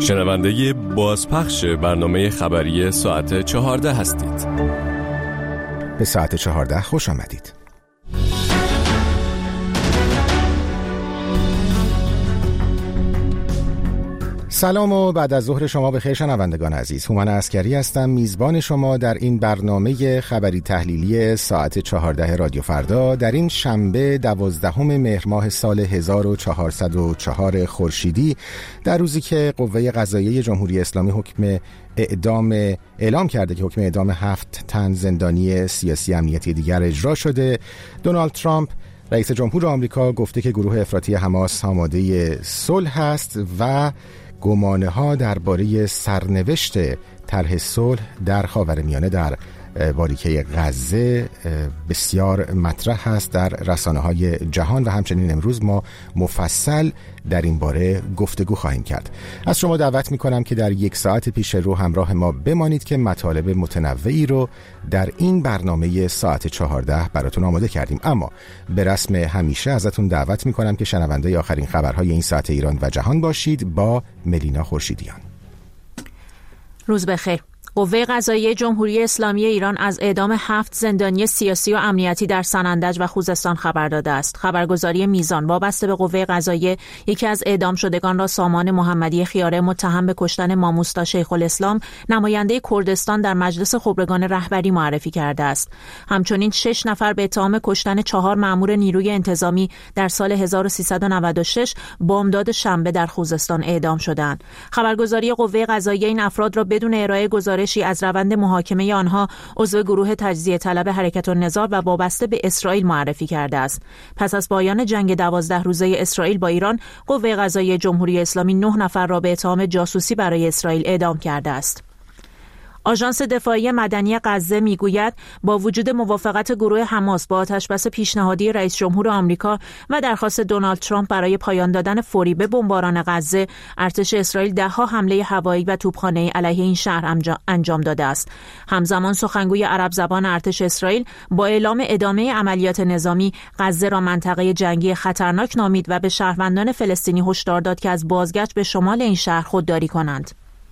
شنونده بازپخش برنامه خبری ساعت 14 هستید. به ساعت 14 خوش آمدید. سلام و بعد از ظهر شما بخیر شنوندگان عزیز. هومن عسکری هستم، میزبان شما در این برنامه خبری تحلیلی ساعت 14 رادیو فردا در این شنبه 12 مهر ماه سال 1404 خورشیدی، در روزی که قوه قضاییه جمهوری اسلامی اعلام کرده که حکم اعدام 7 تن زندانی سیاسی امنیتی دیگر اجرا شده. دونالد ترامپ رئیس جمهور آمریکا گفته که گروه افراطی حماس آماده صلح است و گمانه‌ها درباره سرنوشت طرح صلح در خاورمیانه در باریکه غزه بسیار مطرح است در رسانه‌های جهان و همچنین امروز ما مفصل در این باره گفتگو خواهیم کرد. از شما دعوت می‌کنم که در یک ساعت پیش رو همراه ما بمانید که مطالب متنوعی رو در این برنامه ساعت 14 براتون آماده کردیم. اما به رسم همیشه ازتون دعوت می‌کنم که شنونده آخرین خبرهای این ساعت ایران و جهان باشید با ملینا خورشیدیان. روز بخیر. قوه قضاییه جمهوری اسلامی ایران از اعدام 7 زندانی سیاسی و امنیتی در سنندج و خوزستان خبر داده است. خبرگزاری میزان وابسته به قوه قضاییه یکی از اعدام شدگان را سامان محمدی خیاره متهم به کشتن ماموستا شیخ الاسلام نماینده کردستان در مجلس خبرگان رهبری معرفی کرده است. همچنین 6 نفر به اتهام کشتن 4 مأمور نیروی انتظامی در سال 1396 بامداد شنبه در خوزستان اعدام شدند. خبرگزاری قوه قضاییه این افراد را بدون ارائه گزارش از روند محاکمه آنها عضو گروه تجزیه طلب حرکت النظار و وابسته به اسرائیل معرفی کرده است. پس از پایان جنگ 12 روزه اسرائیل با ایران، قوه قضاییه جمهوری اسلامی 9 نفر را به اتهام جاسوسی برای اسرائیل اعدام کرده است. آژانس دفاعی مدنی غزه میگوید با وجود موافقت گروه حماس با آتشبس پیشنهادی رئیس جمهور آمریکا و درخواست دونالد ترامپ برای پایان دادن فوری به بمباران غزه، ارتش اسرائیل ده‌ها حمله هوایی و توپخانه‌ای علیه این شهر انجام داده است. همزمان سخنگوی عرب زبان ارتش اسرائیل با اعلام ادامه عملیات نظامی غزه را منطقه جنگی خطرناک نامید و به شهروندان فلسطینی هشدار داد که از بازگشت به شمال این شهر خودداری کنند.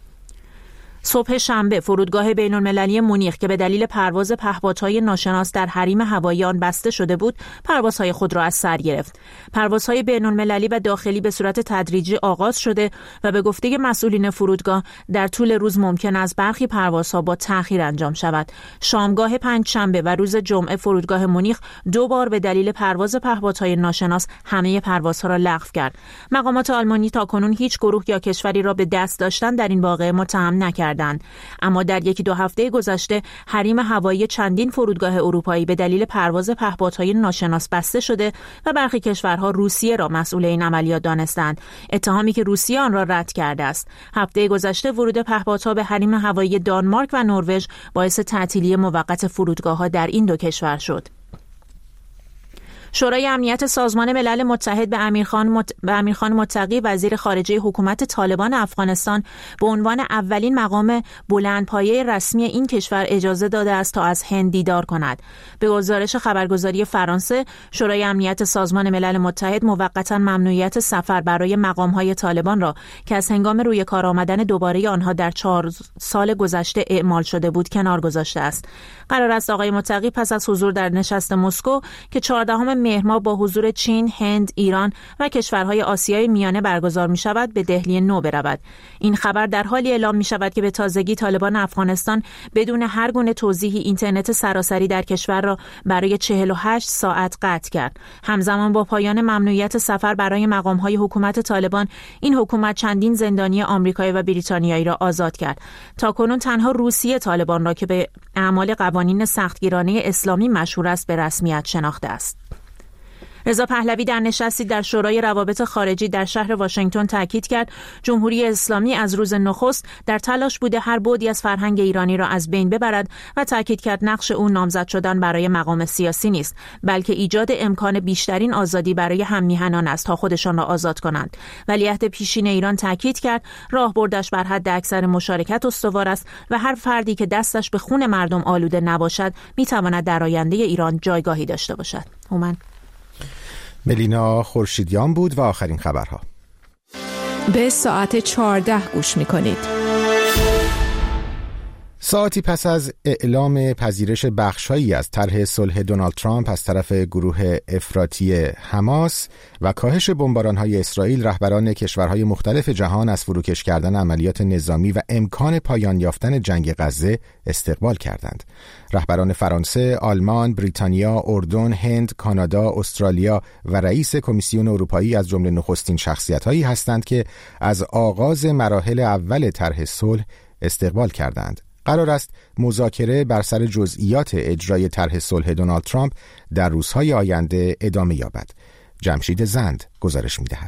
صبح شنبه فرودگاه بین‌المللی مونیخ که به دلیل پرواز پهپادهای ناشناس در حریم هوایی آن بسته شده بود، پروازهای خود را از سر گرفت. پروازهای بین‌المللی و داخلی به صورت تدریجی آغاز شده و به گفته مسئولین فرودگاه در طول روز ممکن است برخی پروازها با تأخیر انجام شود. شامگاه پنجشنبه و روز جمعه فرودگاه مونیخ 2 بار به دلیل پرواز پهپادهای ناشناس همه پروازها را لغو کرد. مقامات آلمانی تاکنون هیچ گروه یا کشوری را به دست داشتن در این واقعه متهم نکردند. اما در 1-2 هفته گذشته حریم هوایی چندین فرودگاه اروپایی به دلیل پرواز پهپادهای ناشناس بسته شده و برخی کشورها روسیه را مسئول این عملیات دانستند، اتهامی که روسیه آن را رد کرده است. هفته گذشته ورود پهپادها به حریم هوایی دانمارک و نروژ باعث تعطیلی موقت فرودگاه‌ها در این 2 کشور شد. شورای امنیت سازمان ملل متحد به امیرخان متقی وزیر خارجه حکومت طالبان افغانستان به عنوان اولین مقام بلندپایه رسمی این کشور اجازه داده است تا از هند دیدار کند. به گزارش خبرگزاری فرانسه، شورای امنیت سازمان ملل متحد موقتا ممنوعیت سفر برای مقام‌های طالبان را که از هنگام روی کار آمدن دوباره آنها در 4 سال گذشته اعمال شده بود کنار گذاشته است. قرار است آقای متقی پس از حضور در نشست مسکو که 14 مهر ماه با حضور چین، هند، ایران و کشورهای آسیای میانه برگزار می شود به دهلی نو برود. این خبر در حالی اعلام می شود که به تازگی طالبان افغانستان بدون هر گونه توضیحی اینترنت سراسری در کشور را برای 48 ساعت قطع کرد. همزمان با پایان ممنوعیت سفر برای مقام‌های حکومت طالبان، این حکومت چندین زندانی آمریکایی و بریتانیایی را آزاد کرد. تاکنون تنها روسیه طالبان را که به اعمال قوانین سختگیرانه اسلامی مشهور است به رسمیت شناخته است. رضا پهلوی در نشستی در شورای روابط خارجی در شهر واشنگتن تاکید کرد جمهوری اسلامی از روز نخست در تلاش بوده هر بعدی از فرهنگ ایرانی را از بین ببرد و تاکید کرد نقش او نامزد شدن برای مقام سیاسی نیست، بلکه ایجاد امکان بیشترین آزادی برای هم‌میهنان است تا خودشان را آزاد کنند. ولیعهد پیشین ایران تاکید کرد راهبردش بر حد اکثر مشارکت استوار است و هر فردی که دستش به خون مردم آلوده نباشد میتواند در آینده ایران جایگاهی داشته باشد. هومن ملینا خورشیدیان بود و آخرین خبرها. به ساعت 14 گوش می‌کنید. ساعتی پس از اعلام پذیرش بخش‌هایی از طرح صلح دونالد ترامپ از طرف گروه افراطی حماس و کاهش بمباران‌های اسرائیل، رهبران کشورهای مختلف جهان از فروکش کردن عملیات نظامی و امکان پایان یافتن جنگ غزه استقبال کردند. رهبران فرانسه، آلمان، بریتانیا، اردن، هند، کانادا، استرالیا و رئیس کمیسیون اروپایی از جمله نخستین شخصیت‌هایی هستند که از آغاز مراحل اول طرح صلح استقبال کردند. قرار است مذاکره بر سر جزئیات اجرای طرح صلح دونالد ترامپ در روزهای آینده ادامه یابد. جمشید زند گزارش می‌دهد.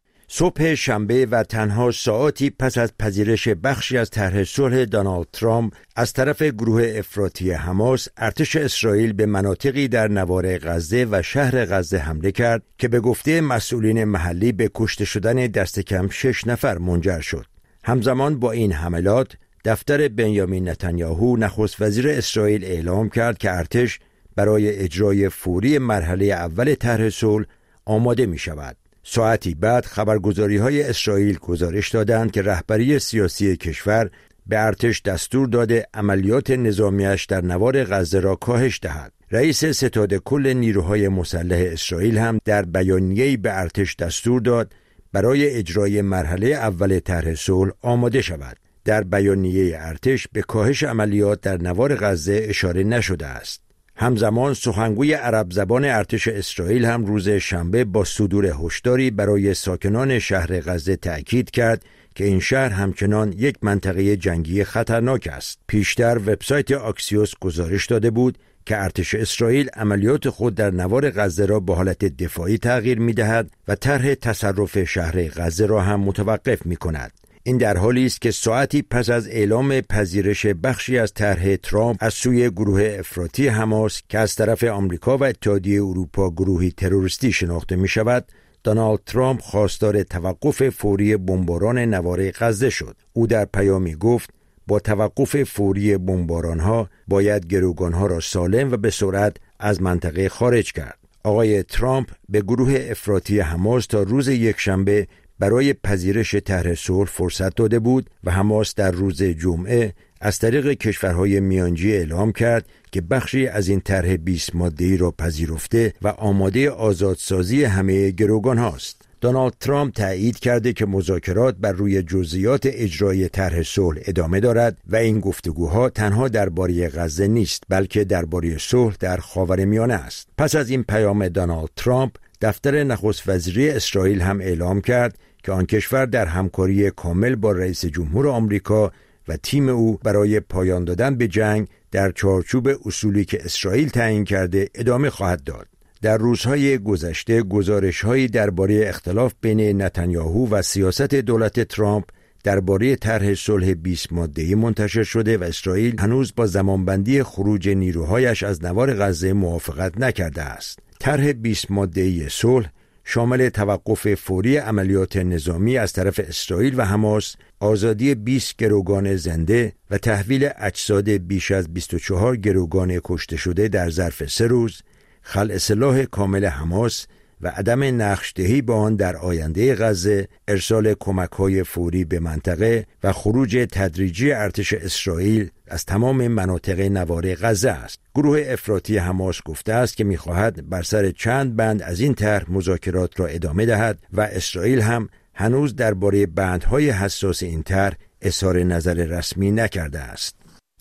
صبح شنبه و تنها ساعتی پس از پذیرش بخشی از طرح صلح دونالد ترامپ از طرف گروه افراطی حماس، ارتش اسرائیل به مناطقی در نوار غزه و شهر غزه حمله کرد که به گفته مسئولین محلی به کشته شدن دست کم 6 نفر منجر شد. همزمان با این حملات، دفتر بنیامین نتانیاهو نخست وزیر اسرائیل اعلام کرد که ارتش برای اجرای فوری مرحله اول طرح صلح آماده می شود. ساعتی بعد خبرگزاری‌های اسرائیل گزارش دادند که رهبری سیاسی کشور به ارتش دستور داده عملیات نظامیش در نوار غزه را کاهش دهد. رئیس ستاد کل نیروهای مسلح اسرائیل هم در بیانیه‌ای به ارتش دستور داد برای اجرای مرحله اول طرح صلح آماده شود. در بیانیه ارتش به کاهش عملیات در نوار غزه اشاره نشده است. همزمان سخنگوی عرب زبان ارتش اسرائیل هم روز شنبه با صدور هشداری برای ساکنان شهر غزه تأکید کرد که این شهر همچنان یک منطقه جنگی خطرناک است. پیشتر وبسایت آکسیوس گزارش داده بود که ارتش اسرائیل عملیات خود در نوار غزه را به حالت دفاعی تغییر می‌دهد و طرح تصرف شهر غزه را هم متوقف می‌کند. این در حالی است که ساعتی پس از اعلام پذیرش بخشی از طرح ترامپ از سوی گروه افراطی حماس که از طرف آمریکا و اتحادیه اروپا گروهی تروریستی شناخته می شود، دونالد ترامپ خواستار توقف فوری بمباران نوار غزه شد. او در پیامی گفت با توقف فوری بمباران‌ها باید گروگان‌ها را سالم و به سرعت از منطقه خارج کرد. آقای ترامپ به گروه افراطی حماس تا روز یکشنبه برای پذیرش طرح صلح فرصت داده بود و حماس در روز جمعه از طریق کشورهای میانجی اعلام کرد که بخشی از این طرح 20 ماده‌ای را پذیرفته و آماده آزادسازی همه گروگان هاست. دونالد ترامپ تایید کرده که مذاکرات بر روی جزئیات اجرای طرح صلح ادامه دارد و این گفتگوها تنها درباره غزه نیست، بلکه درباره صلح در خاورمیانه است. پس از این پیام دونالد ترامپ، دفتر نخست وزیری اسرائیل هم اعلام کرد که آن کشور در همکاری کامل با رئیس جمهور آمریکا و تیم او برای پایان دادن به جنگ در چارچوب اصولی که اسرائیل تعیین کرده ادامه خواهد داد. در روزهای گذشته گزارش‌هایی درباره اختلاف بین نتانیاهو و سیاست دولت ترامپ درباره طرح صلح 20 ماده‌ای منتشر شده و اسرائیل هنوز با زمانبندی خروج نیروهایش از نوار غزه موافقت نکرده است. طرح 20 ماده‌ای صلح شامل توقف فوری عملیات نظامی از طرف اسرائیل و حماس، آزادی 20 گروگان زنده و تحویل اجساد بیش از 24 گروگان کشته شده در ظرف 3 روز، خلع سلاح کامل حماس و عدم نقش‌دهی به آن در آینده غزه، ارسال کمک‌های فوری به منطقه و خروج تدریجی ارتش اسرائیل از تمام مناطق نوار غزه است. گروه افراطی حماس گفته است که می‌خواهد بر سر چند بند از این طرح مذاکرات را ادامه دهد و اسرائیل هم هنوز درباره بندهای حساس این طرح اظهار نظر رسمی نکرده است.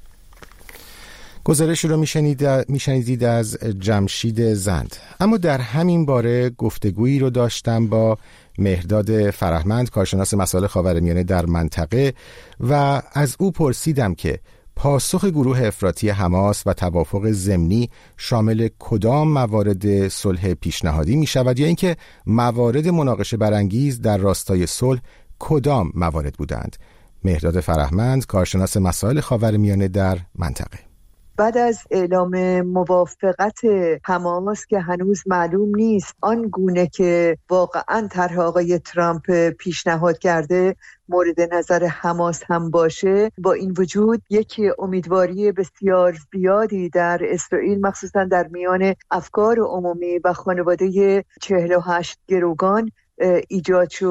گزارشی رو میشنیدید از جمشید زند. اما در همین باره گفتگویی رو داشتم با مهرداد فرهمند، کارشناس مسائل خاورمیانه در منطقه، و از او پرسیدم که پاسخ گروه افراطی حماس و توافق ضمنی شامل کدام موارد صلح پیشنهادی می شود، یا اینکه موارد مناقشه برانگیز در راستای صلح کدام موارد بودند. مهرداد فرهمند، کارشناس مسائل خاورمیانه در منطقه. بعد از اعلام موافقت حماس که هنوز معلوم نیست آن گونه که واقعا طرح آقای ترامپ پیشنهاد کرده مورد نظر حماس هم باشه، با این وجود یک امیدواری بسیار زیادی در اسرائیل مخصوصا در میان افکار عمومی و خانواده 48 گروگان ایجاد شد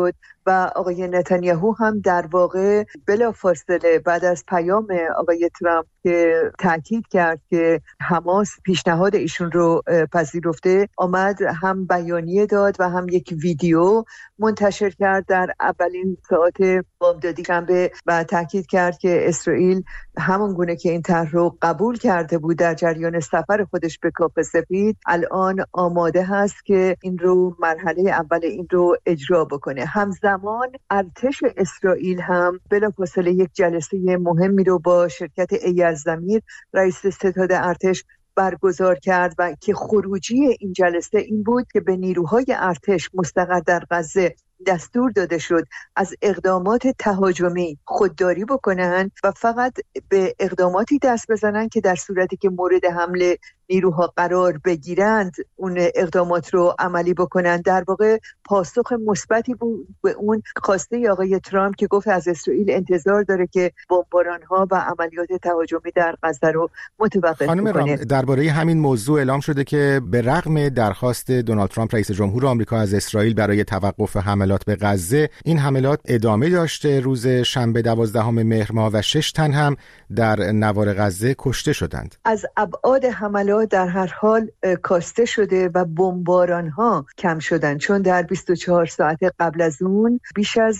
و آقای نتانیاهو هم در واقع بلافاصله بعد از پیام آقای ترامپ که تاکید کرد که حماس پیشنهاد ایشون رو پذیرفته، آمد هم بیانیه داد و هم یک ویدیو منتشر کرد در اولین ساعات بامدادی شنبه و تاکید کرد که اسرائیل همون گونه که این طرح رو قبول کرده بود در جریان سفر خودش به کاخ سفید، الان آماده هست که این رو مرحله اول این رو اجرا بکنه. همزمان ارتش اسرائیل هم بلافاصله یک جلسه مهمی رو با شرکت ایزدمیر رئیس ستاد ارتش برگزار کرد و که خروجی این جلسه این بود که به نیروهای ارتش مستقر در غزه دستور داده شد از اقدامات تهاجمی خودداری بکنن و فقط به اقداماتی دست بزنن که در صورتی که مورد حمله نیروها قرار بگیرند اون اقدامات رو عملی بکنن. در واقع پاسخ مثبتی بود به اون خواسته آقای ترامپ که گفت از اسرائیل انتظار داره که بمباران‌ها و عملیات تهاجمی در غزه رو متوقف کنه. خانم رام، درباره همین موضوع اعلام شده که به رغم درخواست دونالد ترامپ رئیس جمهور آمریکا از اسرائیل برای توقف حملات به غزه، این حملات ادامه داشته. روز شنبه 12 مهر ماه و 6 تن هم در نوار غزه کشته شدند. از ابعاد حملات در هر حال کاسته شده و بمباران‌ها کم شدن، چون در 24 ساعت قبل از اون بیش از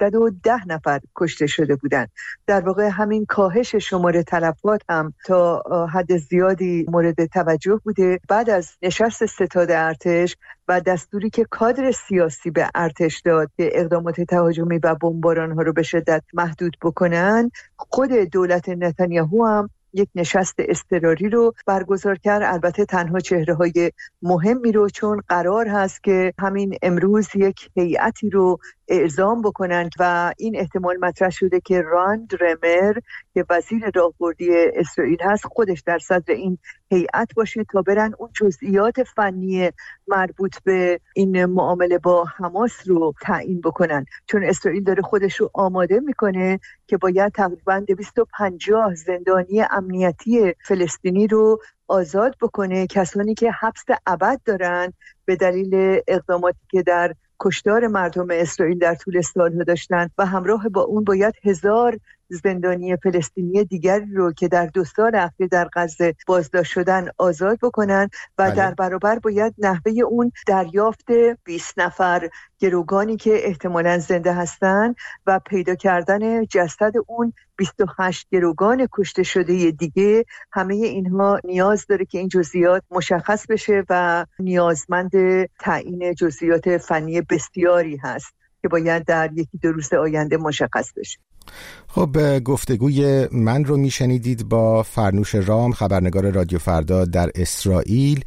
110 نفر کشته شده بودند. در واقع همین کاهش شمار تلفات هم تا حد زیادی مورد توجه بوده. بعد از نشست ستاد ارتش و دستوری که کادر سیاسی به ارتش داد که اقدامات تهاجمی و بمباران‌ها رو به شدت محدود بکنن، خود دولت نتانیاهو هم یک نشست اضطراری رو برگزار کرد. البته تنها چهره‌های مهمی رو، چون قرار هست که همین امروز یک هیئتی رو اعزام بکنن و این احتمال مطرح شده که راند رمر که وزیر راهبردی اسرائیل هست خودش در صدر این هیئت باشه تا برن اون جزئیات فنی مربوط به این معامله با حماس رو تعیین بکنن، چون اسرائیل داره خودش رو آماده میکنه که باید تقریباً 250 زندانی امنیتی فلسطینی رو آزاد بکنه، کسانی که حبس ابد دارن به دلیل اقداماتی که در کشتار مردم اسرائیل در طول سالها داشتن و همراه با اون باید 1000 زندانی فلسطینی دیگری رو که در 2 سال اخیر در غزه بازداشت شدن آزاد بکنن و در برابر باید نحوه اون دریافت 20 نفر گروگانی که احتمالاً زنده هستن و پیدا کردن جسد اون 28 گروگان کشته شده دیگه، همه اینها نیاز داره که این جزئیات مشخص بشه و نیازمند تعیین جزئیات فنی بسیاری هست که باید در 1-2 روز آینده مشخص بشه. خب، گفتگوی من رو میشنیدید با فرنوش رام، خبرنگار رادیو فردا در اسرائیل،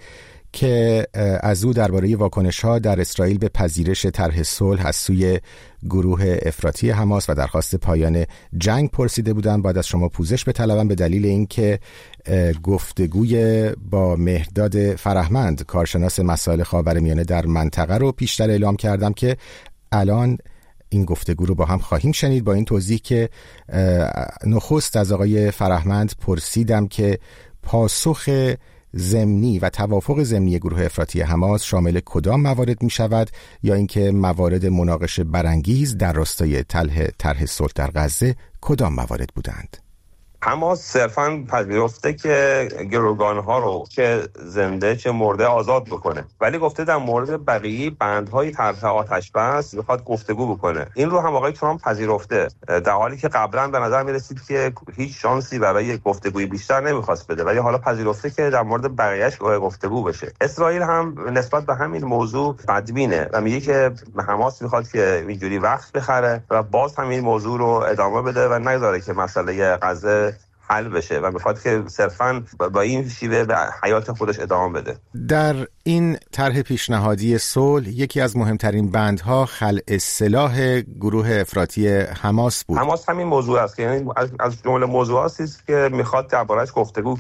که از او درباره واکنش‌ها در اسرائیل به پذیرش طرح صلح از سوی گروه افراطی حماس و درخواست پایان جنگ پرسیده بودند. باید از شما پوزش بطلبم به دلیل اینکه گفتگوی با مهرداد فرهمند، کارشناس مسائل خاورمیانه در منطقه رو پیشتر اعلام کردم که الان این گفتگو رو با هم خواهیم شنید. با این توضیح که نخست از آقای فرهمند پرسیدم که پاسخ ضمنی و توافق ضمنی گروه افراطی حماس شامل کدام موارد می شود، یا اینکه موارد مناقشه برانگیز در راستای طرح صلح در غزه کدام موارد بودند؟ حماس صرفاً پذیرفته که گروگان‌ها رو که زنده چه مرده آزاد بکنه، ولی گفته در مورد بقیه بندهای طرح آتش بس میخواد گفتگو بکنه. این رو هم آقای ترامپ پذیرفته، در حالی که قبلا به نظر میرسید که هیچ شانسی برای گفتگوی بیشتر نمیخواست بده، ولی حالا پذیرفته که در مورد بقیه‌اش گفتگو بشه. اسرائیل هم نسبت به همین موضوع بدبینه و میگه که حماس میخواد که اینجوری وقت بخره و باز هم این موضوع رو ادامه بده و نذاره که مسئله غزه حل بشه و میخواد که صرفاً با این شیوه به حیات خودش ادامه بده. در این طرح پیشنهادی صلح یکی از مهمترین بندها خلع سلاح گروه افراطی حماس بود. حماس همین موضوع است که یعنی از جمله موضوعاتی است که میخواد درباره‌اش گفتگو کنه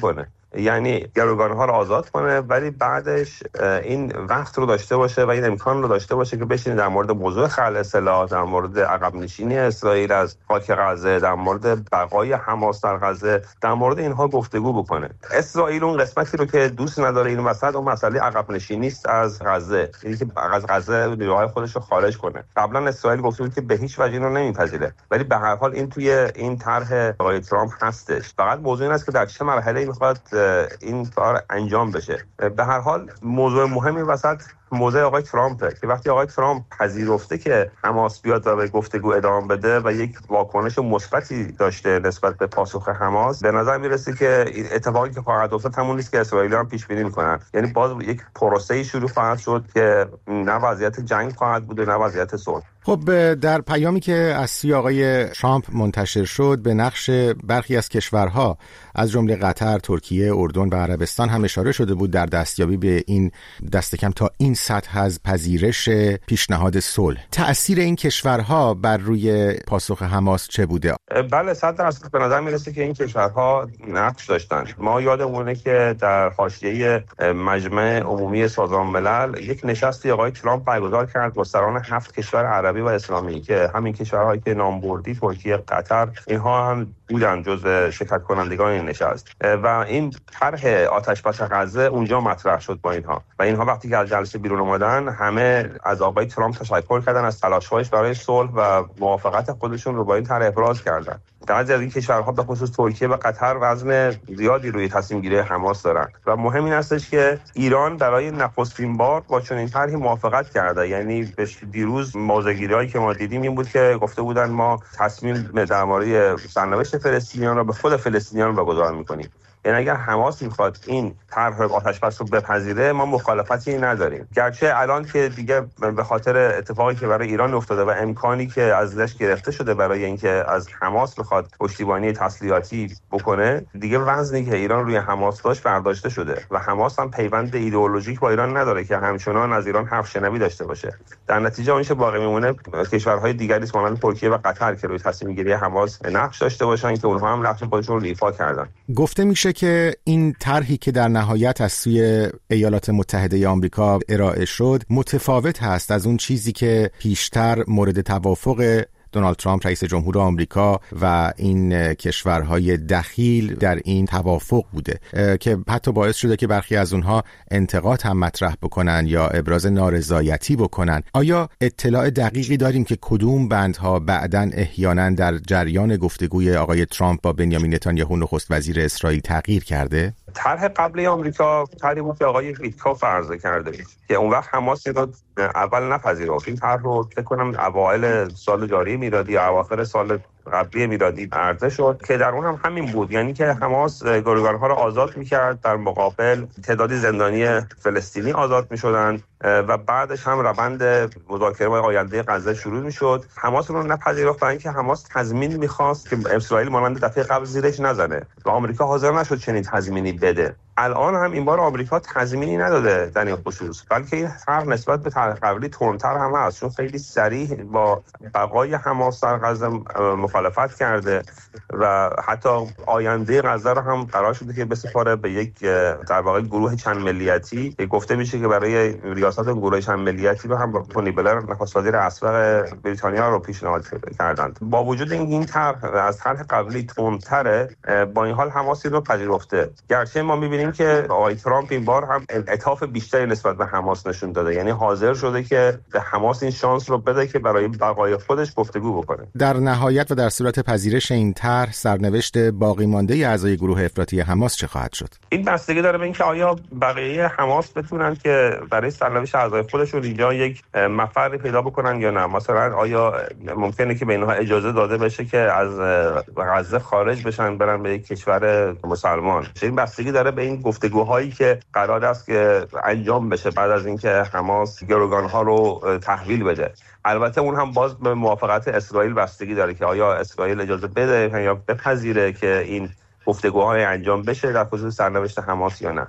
یعنی گروگان‌ها رو آزاد کنه، ولی بعدش این وقت رو داشته باشه و این امکان رو داشته باشه که بشینه در مورد موضوع خلع سلاح، در مورد عقب نشینی اسرائیل از خاک غزه، در مورد بقای حماس در غزه، در مورد اینها گفتگو بکنه. اسرائیل اون قسمتی رو که دوست نداره این وسط اون مسئله عقب نشینی است از غزه، یعنی که از غزه نیروهای خودش رو خارج کنه. قبلا اسرائیل گفته بود که به هیچ وجه اینو نمیپذیره، ولی به هر حال این توی این طرح آقای ترامپ هستش. فقط موضوع این است که در چه مرحله‌ای میخواد این کار انجام بشه. به هر حال موضوع مهمی وسط موضوع آقای ترامپه که وقتی آقای ترامپ پذیرفته که حماس بیاد و به گفتگو ادامه بده و یک واکنش مثبتی داشته نسبت به پاسخ حماس، به نظر میرسه که اتفاقی که خواهد افتاد همون نیست که اسرائیلی‌ها هم پیش بینی میکنن. یعنی باز یک پروسه‌ای شروع خواهد شد که نه وضعیت جنگ خواهد بود و نه وضعیت صلح. خب در پیامی که از سوی آقای ترامپ منتشر شد به نقش برخی از کشورها از جمله قطر، ترکیه، اردن و عربستان هم اشاره شده بود در دستیابی به این دست کم تا این سطح از پذیرش پیشنهاد صلح. تأثیر این کشورها بر روی پاسخ حماس چه بوده؟ بله 100% به نظر میرسه که این کشورها نقش داشتن. ما یادمونه که در حاشیه مجمع عمومی سازمان ملل یک نشستی آقای ترامپ برگزار کرد با سران 7 کشور عربی و اسلامی که همین کشورهایی که نام بردی، ترکیه، قطر، اینها هم بودن جزو شرکت کنندگان این نشست و این طرح آتش‌بس غزه اونجا مطرح شد با اینها و اینها وقتی که از جلسه بیرون اومدن همه از آقای ترامپ تشکر کردن از تلاش‌هایش برای صلح و موافقت خودشون رو با این طرح ابراز کردن. بعضی از این کشورها به خصوص ترکیه و قطر وزن زیادی روی تصمیم گیری حماس دارن و مهم این استش که ایران برای نخستین بار با چنین طرحی موافقت کرده. یعنی دیروز موضع‌گیری‌هایی که ما دیدیم این بود که گفته بودن ما تصمیم درباره سرنوشت فلسطینیان را به خود فلسطینیان واگذار می‌کنیم. یعنی اگر حماس میخواد این طرح آتش‌بس رو بپذیره ما مخالفتی نداریم، گرچه الان که دیگه به خاطر اتفاقی که برای ایران افتاده و امکانی که ازش گرفته شده برای اینکه از حماس بخواد پشتیبانی تسلیحاتی بکنه، دیگه وزنی که ایران روی حماس داشت برداشته شده و حماس هم پیوند ایدئولوژیک با ایران نداره که همچنان از ایران حرف شنوی داشته باشه. در نتیجه اونش باقی میمونه کشورهای دیگری مانند ترکیه و قطر که روی تصمیم گیری حماس نقش داشته باشن که اونها هم نقش خودشون رو ایفا کردن. گفته میشه که این طرحی که در نهایت از سوی ایالات متحده آمریکا ارائه شد متفاوت هست از اون چیزی که پیشتر مورد توافق دونالد ترامپ رئیس جمهور آمریکا و این کشورهای دخیل در این توافق بوده که حتی باعث شده که برخی از اونها انتقاد هم مطرح بکنن یا ابراز نارضایتی بکنن. آیا اطلاع دقیقی داریم که کدوم بندها بعداً احیانا در جریان گفتگوی آقای ترامپ با بنیامین نتانیاهو نخست وزیر اسرائیل تغییر کرده؟ طرح قبلی آمریکا طرحی بود که آقای ویتکوف عرضه کرده بود که اون وقت حماس اول نپذیرفت. این طرح رو فکر کنم اوایل سال جاری میلادی یا اواخر سال قبلی میلادی عرضه شد که در اون هم همین بود، یعنی که حماس گروگان‌ها رو آزاد می‌کرد، در مقابل تعدادی زندانی فلسطینی آزاد می‌شدند و بعدش هم روند مذاکره با آینده غزه شروع می‌شد. حماس رو نپذیرفت برای اینکه حماس تضمین می‌خواست که اسرائیل مانند دفعه قبل زیرش نزنه و آمریکا حاضر نشد چنین تضمینی بده. الان هم این بار آمریکا تضمینی نداده در این خصوص، بلکه این طرح نسبت به طرح قبلی تندتر هم هست، چون خیلی صریح با بقای حماس در غزه مخالفت کرده و حتی آینده غزه رو هم قرار شده که بسپاره به یک در واقع گروه چند ملیتی. گفته میشه که برای ریاست گروه چند ملیتی رو هم تونی بلر نخست وزیر اسبق بریتانیا رو پیشنهاد کردند. با وجود این طرح از طرح قبلی تندتره، با این حال حماس رو پذیرفته. گرچه ما می‌بینیم که آقای ترامپ این بار هم انعطاف بیشتری نسبت به حماس نشون داده، یعنی حاضر شده که به حماس این شانس رو بده که برای بقای خودش گفتگو بکنه. در نهایت و در صورت پذیرش این طرح سرنوشت باقی مانده اعضای گروه افراطی حماس چه خواهد شد؟ این بستگی داره به اینکه آیا بقیه حماس بتونن که برای سرنوشت اعضای خودشون اینجا یک مفری پیدا بکنن یا نه. مثلا آیا ممکنه که به اینها اجازه داده بشه که از غزه خارج بشن برن به یک کشور مسلمان؟ این بستگی داره به این گفتگوهایی که قرار است که انجام بشه بعد از اینکه حماس گروگان‌ها رو تحویل بده. البته اون هم باز به موافقت اسرائیل بستگی داره که آیا اسرائیل اجازه بده یا بپذیره که این گفتگوهای انجام بشه در خصوص سرنوشت حماس یا نه.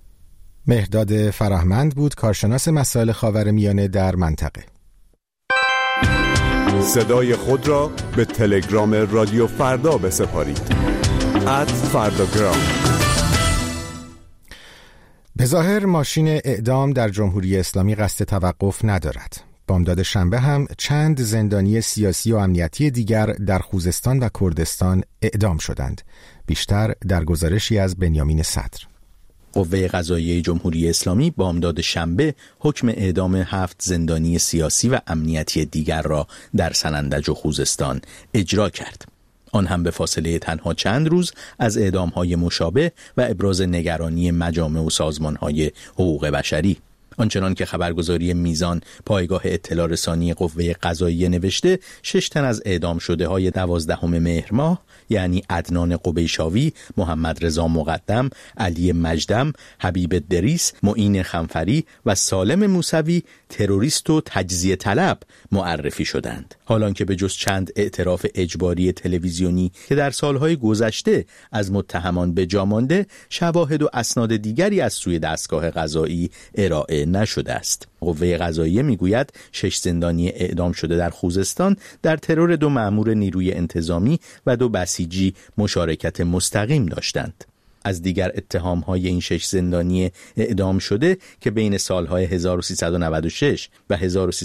مهداد فرهمند بود، کارشناس مسائل خاورمیانه در منطقه. صدای خود را به تلگرام رادیو فردا بسپارید @فرداگرام. به ظاهر ماشین اعدام در جمهوری اسلامی قصد توقف ندارد. بامداد شنبه هم چند زندانی سیاسی و امنیتی دیگر در خوزستان و کردستان اعدام شدند. بیشتر در گزارشی از بنیامین صدر. قوه قضاییه جمهوری اسلامی بامداد شنبه حکم اعدام 7 زندانی سیاسی و امنیتی دیگر را در سنندج و خوزستان اجرا کرد. آن هم به فاصله تنها چند روز از اعدام‌های مشابه و ابراز نگرانی مجامع و سازمان‌های حقوق بشری. آنچنان که خبرگزاری میزان پایگاه اطلاع رسانی قوه قضاییه نوشته، 6 تن از اعدام شده های 12 مهر ماه، یعنی عدنان قبیشاوی، محمد رضا مقدم، علی مجدم، حبیب دریس، معین خنفری و سالم موسوی تروریست و تجزیه طلب معرفی شدند. حالان که به جز چند اعتراف اجباری تلویزیونی که در سالهای گذشته از متهمان به جا مانده، شواهد و اسناد دیگری از سوی دستگاه قضایی ارائه نشده است. قوه قضاییه میگوید 6 زندانی اعدام شده در خوزستان در ترور 2 مأمور نیروی انتظامی و 2 بسیجی مشارکت مستقیم داشتند. از دیگر اتهام‌های این 6 زندانی اعدام شده که بین سالهای 1396 و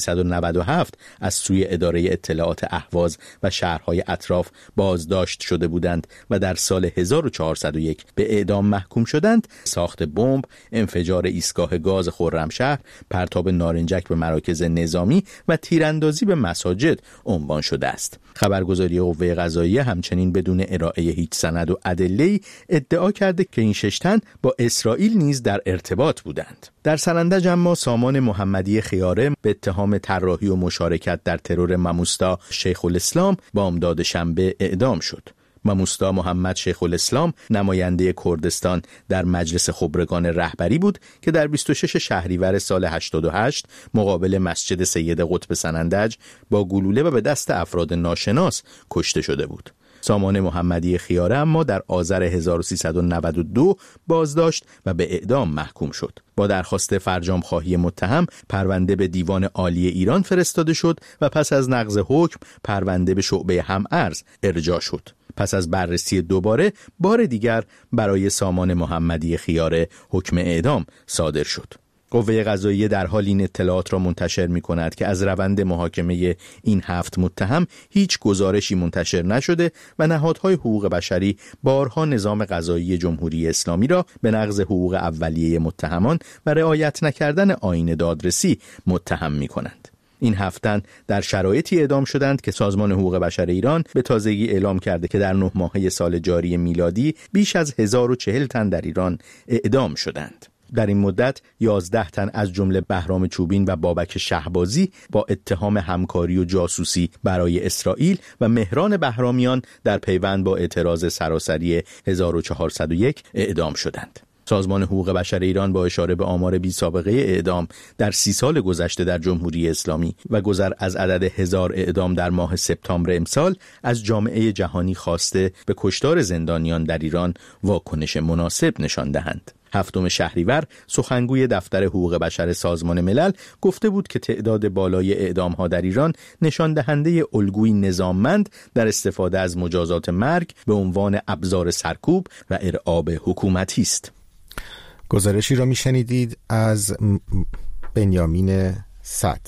1397 از سوی اداره اطلاعات اهواز و شهرهای اطراف بازداشت شده بودند و در سال 1401 به اعدام محکوم شدند، ساخت بمب، انفجار ایستگاه گاز خرمشهر، پرتاب نارنجک به مراکز نظامی و تیراندازی به مساجد عنوان شده است. خبرگزاری قوه قضاییه همچنین بدون ارائه هیچ سند و ادله‌ای ادعا کرده که این 6 تن با اسرائیل نیز در ارتباط بودند. در سنندج اما سامان محمدی خیاره به اتهام طراحی و مشارکت در ترور ماموستا شیخ الاسلام بامداد شنبه اعدام شد. ماموستا محمد شیخ الاسلام نماینده کردستان در مجلس خبرگان رهبری بود که در 26 شهریور سال 88 مقابل مسجد سید قطب سنندج با گلوله و به دست افراد ناشناس کشته شده بود. سامان محمدی خیاره اما در آذر 1392 بازداشت و به اعدام محکوم شد. با درخواست فرجام خواهی متهم پرونده به دیوان عالی ایران فرستاده شد و پس از نقض حکم پرونده به شعبه هم‌ارز ارجاع شد. پس از بررسی دوباره بار دیگر برای سامان محمدی خیاره حکم اعدام صادر شد. قوه قضاییه در حال این اطلاعات را منتشر می کند که از روند محاکمه این 7 متهم هیچ گزارشی منتشر نشده و نهادهای حقوق بشری بارها نظام قضایی جمهوری اسلامی را به نقض حقوق اولیه متهمان و رعایت نکردن آیین دادرسی متهم می کنند. این 7 تن در شرایطی اعدام شدند که سازمان حقوق بشر ایران به تازگی اعلام کرده که در 9 ماهه سال جاری میلادی بیش از 1040 تن در ایران اعدام شدند. در این مدت 11 تن از جمله بهرام چوبین و بابک شهبازی با اتهام همکاری و جاسوسی برای اسرائیل و مهران بهرامیان در پیوند با اعتراض سراسری 1401 اعدام شدند. سازمان حقوق بشر ایران با اشاره به آمار بی سابقه اعدام در 30 سال گذشته در جمهوری اسلامی و گذر از عدد 1000 اعدام در ماه سپتامبر امسال از جامعه جهانی خواسته به کشتار زندانیان در ایران واکنش مناسب نشان دهند. 7 شهریور سخنگوی دفتر حقوق بشر سازمان ملل گفته بود که تعداد بالای اعدام‌ها در ایران نشان دهنده الگوی نظاممند در استفاده از مجازات مرگ به عنوان ابزار سرکوب و ارعاب حکومتی است. گزارشی را میشنیدید از بنیامین صدر.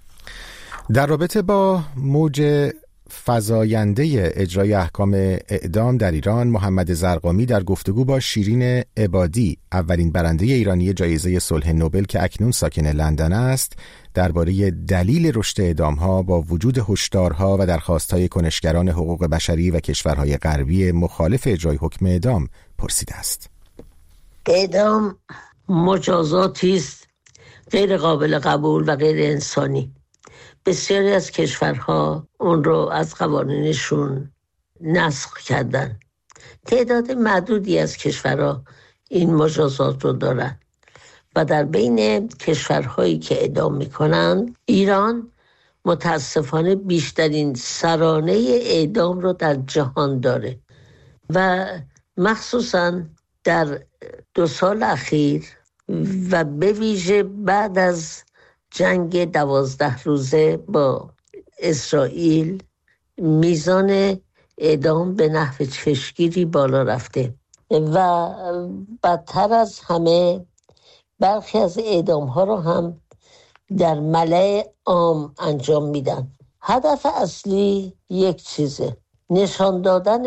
در رابطه با موج فزاینده اجرای احکام اعدام در ایران، محمد زرقامی در گفتگو با شیرین عبادی، اولین برنده ایرانی جایزه صلح نوبل که اکنون ساکن لندن است، درباره دلیل رشد اعدام‌ها با وجود هشدارها و درخواست‌های کنشگران حقوق بشری و کشورهای غربی مخالف اجرای حکم اعدام پرسیده است. اعدام مجازاتی است غیر قابل قبول و غیر انسانی. بسیاری از کشورها اون رو از قوانینشون نسخ کردن. تعداد معدودی از کشورها این مجازات رو دارن و در بین کشورهایی که اعدام میکنن ایران متاسفانه بیشترین سرانه اعدام رو در جهان داره و مخصوصاً در 2 سال اخیر و به ویژه بعد از جنگ 12 روزه با اسرائیل میزان اعدام به نحو چشمگیری بالا رفته و بدتر از همه برخی از اعدام ها رو هم در ملأ عام انجام میدن. هدف اصلی یک چیزه: نشان دادن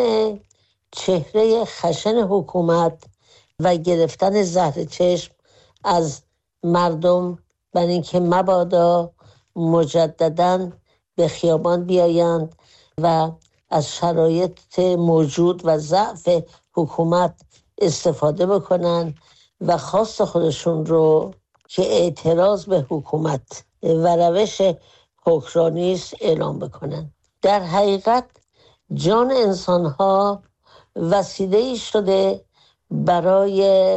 چهره خشن حکومت و گرفتن زهر چشم از مردم، برای اینکه مبادا مجدداً به خیابان بیایند و از شرایط موجود و ضعف حکومت استفاده بکنن و خواست خودشون رو که اعتراض به حکومت و روش حکمرانی است اعلام بکنن. در حقیقت جان انسان‌ها وسیله‌ای شده برای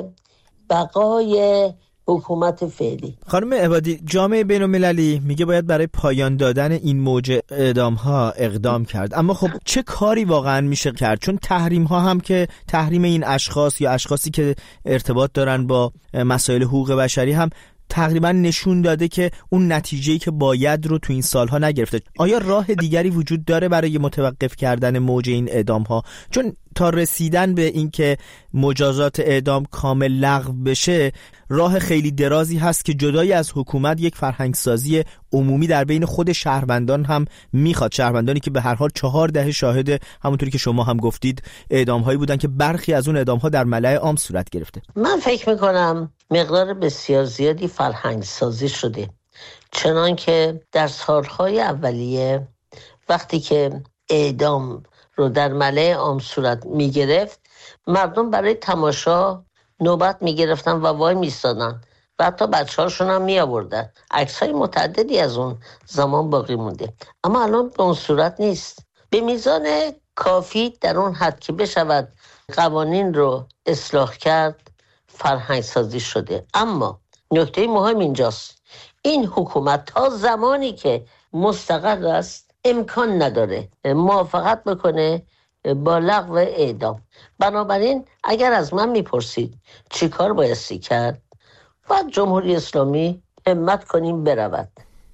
بقای حکومت فعلی. خانم عبادی، جامعه بین‌المللی میگه باید برای پایان دادن این موج اعدام‌ها اقدام کرد، اما خب چه کاری واقعا میشه کرد؟ چون تحریم‌ها هم که تحریم این اشخاص یا اشخاصی که ارتباط دارن با مسائل حقوق بشری هم تقریبا نشون داده که اون نتیجه‌ای که باید رو تو این سالها نگرفته. آیا راه دیگری وجود داره برای متوقف کردن موج این اعدام‌ها؟ چون تا رسیدن به این که مجازات اعدام کامل لغو بشه راه خیلی درازی هست که جدای از حکومت یک فرهنگسازی عمومی در بین خود شهروندان هم میخواد. شهروندانی که به هر حال 4 دهه شاهد همونطوری که شما هم گفتید اعدام‌هایی بودن که برخی از اون اعدام‌ها در ملأ عام صورت گرفته. من فکر میکنم مقدار بسیار زیادی فرهنگسازی شده، چنان که در سالهای اولیه وقتی که اعدام رو در ملأ عام صورت میگرفت، مردم برای تماشا نوبت میگرفتن و وای میستادن و حتی بچه‌هاشون هم میآوردن. عکس‌های متعددی از اون زمان باقی مونده، اما الان به اون صورت نیست. به میزان کافی در اون حد که بشود قوانین رو اصلاح کرد فرهنگ سازی شده. اما نکته مهم اینجاست: این حکومت تا زمانی که مستقر است امکان نداره موافقت بکنه با لغو اعدام. بنابراین اگر از من میپرسید چی کار بایستی کرد، باید جمهوری اسلامی همت کنیم برود.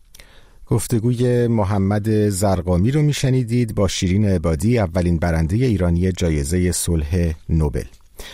گفتگوی محمد زرقامی رو میشنیدید با شیرین عبادی، اولین برنده ایرانی جایزه صلح نوبل.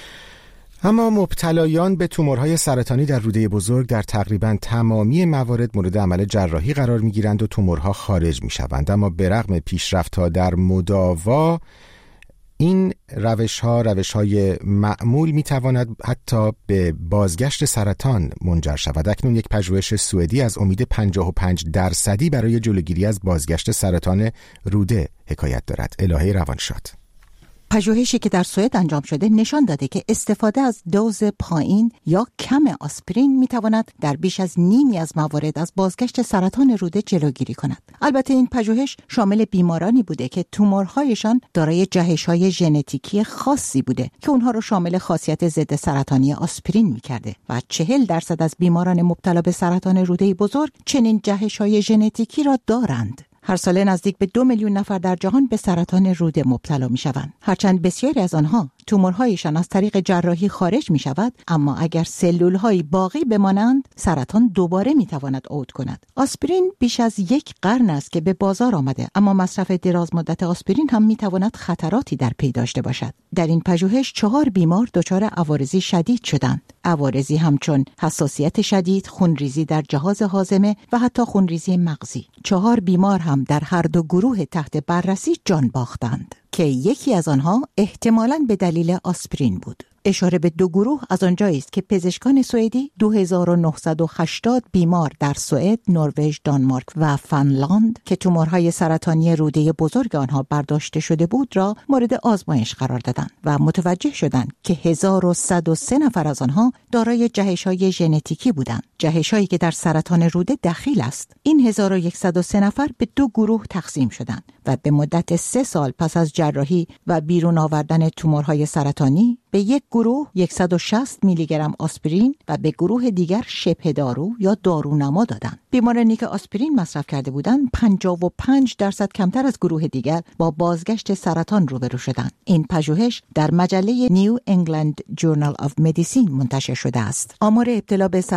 اما مبتلایان به تومورهای سرطانی در روده بزرگ در تقریباً تمامی موارد مورد عمل جراحی قرار میگیرند و تومورها خارج میشوند. اما به رغم پیشرفت‌ها در مداوا، این روش‌های معمول میتواند حتی به بازگشت سرطان منجر شود. اکنون یک پژوهش سوئدی از امید 55% برای جلوگیری از بازگشت سرطان روده حکایت دارد. الهه روانشاد. پژوهشی که در سوئد انجام شده نشان داده که استفاده از دوز پایین یا کم آسپرین میتواند در بیش از نیمی از موارد از بازگشت سرطان روده جلوگیری کند. البته این پژوهش شامل بیمارانی بوده که تومورهایشان دارای جهش‌های ژنتیکی خاصی بوده که اونها رو شامل خاصیت ضد سرطانی آسپرین میکرده و 40% از بیماران مبتلا به سرطان روده بزرگ چنین جهش‌های ژنتیکی را دارند. هر ساله نزدیک به 2 میلیون نفر در جهان به سرطان روده مبتلا می شوند. هرچند بسیاری از آنها تومورهایشان از طریق جراحی خارج می شود، اما اگر سلول‌های باقی بمانند سرطان دوباره می تواند عود کند. آسپرین بیش از 1 قرن است که به بازار آمده، اما مصرف دراز مدت آسپرین هم می تواند خطراتی در پی داشته باشد. در این پژوهش 4 بیمار دچار عوارضی شدید شدند. عوارضی همچون حساسیت شدید، خونریزی در جهاز هاضمه و حتی خونریزی مغزی. 4 بیمار هم در هر دو گروه تحت بررسی جان باختند که یکی از آنها احتمالاً به دلیل آسپرین بود. اشاره به 2 گروه از آنجایی است که پزشکان سوئدی 2980 بیمار در سوئد، نروژ، دانمارک و فنلاند که تومورهای سرطانی روده بزرگ آنها برداشته شده بود را مورد آزمایش قرار دادند و متوجه شدند که 1103 نفر از آنها دارای جهش‌های ژنتیکی بودند، جهش‌هایی که در سرطان روده دخیل است. این 1103 نفر به 2 گروه تقسیم شدند و به مدت 3 سال پس از جراحی و بیرون آوردن تومورهای سرطانی به یک گروه 160 میلی گرم آسپرین و به گروه دیگر شبه دارو یا دارونما دادند. بیمارانی که آسپرین مصرف کرده بودند 55% کمتر از گروه دیگر با بازگشت سرطان روبرو شدند. این پژوهش در مجله نیو انگلند جورنال آف مدیسین منتشر شده است. آمار ابتلا به سرطان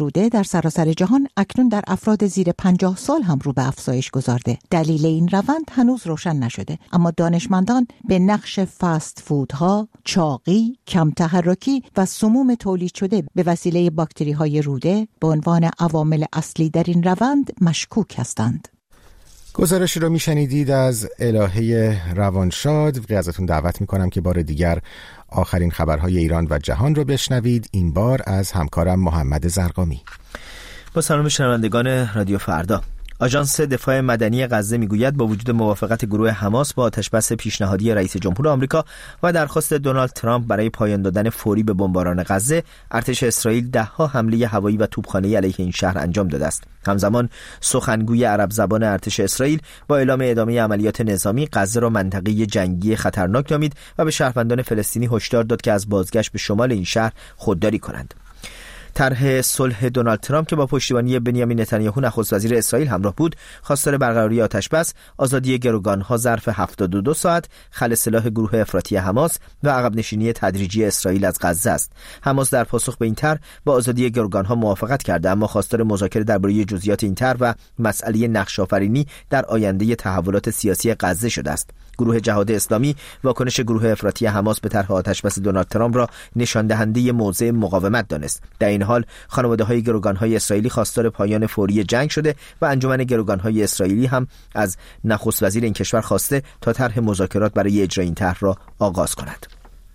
روده در سراسر جهان اکنون در افراد زیر 50 سال هم رو به افزایش گذارده. دلیل این روند هنوز روشن نشده، اما دانشمندان به نقش فست فودها، چاقی، کم تحرکی و سموم تولید شده به وسیله باکتری‌های روده به عنوان عوامل اصلی در این روند مشکوک هستند. گزارشی رو میشنیدید از الهه روانشاد. ازتون دعوت میکنم که بار دیگر آخرین خبرهای ایران و جهان رو بشنوید، این بار از همکارم محمد زرقامی. با سلام شنوندگان رادیو فردا. آژانس دفاع مدنی غزه میگوید با وجود موافقت گروه حماس با آتشبس پیشنهادی رئیس جمهور آمریکا و درخواست دونالد ترامپ برای پایان دادن فوری به بمباران غزه، ارتش اسرائیل 10 حمله هوایی و توپخانه‌ای علیه این شهر انجام داده است. همزمان سخنگوی عرب زبان ارتش اسرائیل با اعلام ادامه عملیات نظامی غزه را منطقه جنگی خطرناک نامید و به شهروندان فلسطینی هشدار داد که از بازگشت به شمال این شهر خودداری کنند. طرح صلح دونالد ترامپ که با پشتیبانی بنیامین نتانیاهو نخست وزیر اسرائیل همراه بود، خواستار برقراری آتشبس، آزادی گروگانها ظرف 72 ساعت، خلع سلاح گروه افراطی حماس و عقب نشینی تدریجی اسرائیل از غزه است. حماس در پاسخ به این طرح با آزادی گروگانها موافقت کرده، اما خواستار مذاکره درباره جزئیات این طرح و مسئله نقش‌آفرینی در آینده تحولات سیاسی غزه شده است. گروه جهاد اسلامی واکنش گروه افراطی حماس به طرح آتشبس دونالد ترامپ را نشان دهنده موضع مقاومت دانست. در این حال خانواده‌های گروگان‌های اسرائیلی خواستار پایان فوری جنگ شده و انجمن گروگان‌های اسرائیلی هم از نخست وزیر این کشور خواسته تا طرح مذاکرات برای اجرای این طرح را آغاز کند.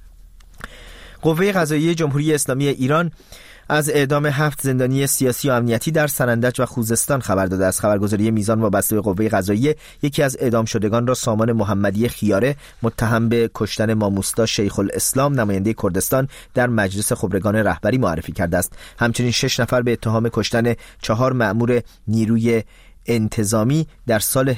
قوه قضاییه جمهوری اسلامی ایران از اعدام 7 زندانی سیاسی و امنیتی در سنندج و خوزستان خبر داده است. خبرگزاری میزان وابسته به قوه قضاییه یکی از اعدام شدگان را سامان محمدی خیاره، متهم به کشتن ماموستا شیخ الاسلام نماینده کردستان در مجلس خبرگان رهبری معرفی کرده است. همچنین 6 نفر به اتهام کشتن 4 مأمور نیروی انتظامی در سال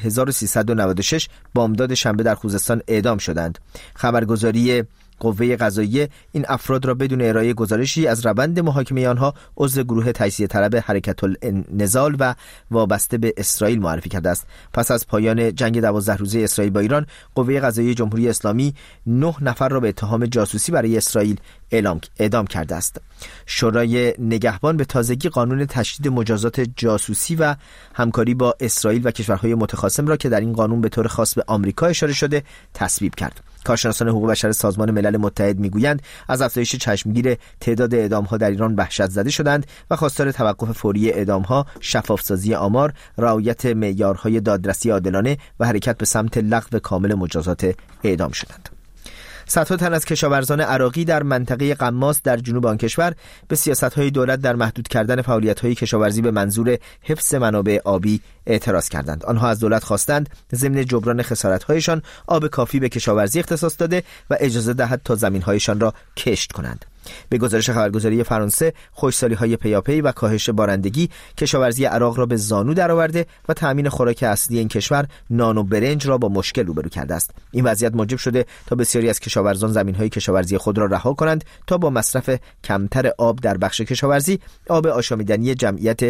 1396 بامداد شنبه در خوزستان اعدام شدند. خبرگزاری قوه قضاییه این افراد را بدون ارائه گزارشی از روند محاکمه آنها عضو گروه تجزیه طلب حرکت النضال و وابسته به اسرائیل معرفی کرده است. پس از پایان جنگ 12 روزه اسرائیل با ایران، قوه قضاییه جمهوری اسلامی 9 نفر را به اتهام جاسوسی برای اسرائیل اعدام کرده است. شورای نگهبان به تازگی قانون تشدید مجازات جاسوسی و همکاری با اسرائیل و کشورهای متخاصم را که در این قانون به طور خاص به آمریکا اشاره شده تصویب کرد. کارشناسان حقوق بشر سازمان ملل متحد میگویند از افزایش چشمگیر تعداد اعدام‌ها در ایران وحشت زده شدند و خواستار توقف فوری اعدام‌ها، شفافسازی آمار، رعایت معیارهای دادرسی عادلانه و حرکت به سمت لغو کامل مجازات اعدام شدند. صدها تن از کشاورزان عراقی در منطقه قماس در جنوب آن کشور به سیاست‌های دولت در محدود کردن فعالیت‌های کشاورزی به منظور حفظ منابع آبی اعتراض کردند. آنها از دولت خواستند ضمن جبران خسارت‌هایشان آب کافی به کشاورزی اختصاص داده و اجازه دهد تا زمین‌هایشان را کشت کنند. به گزارش خبرگزاری فرانسه، خشکسالی‌های پیاپی و کاهش بارندگی کشاورزی عراق را به زانو درآورده و تأمین خوراک اصلی این کشور، نان و برنج را با مشکل روبرو کرده است. این وضعیت موجب شده تا بسیاری از کشاورزان زمین‌های کشاورزی خود را رها کنند تا با مصرف کمتر آب در بخش کشاورزی آب آشامیدنی جمعیت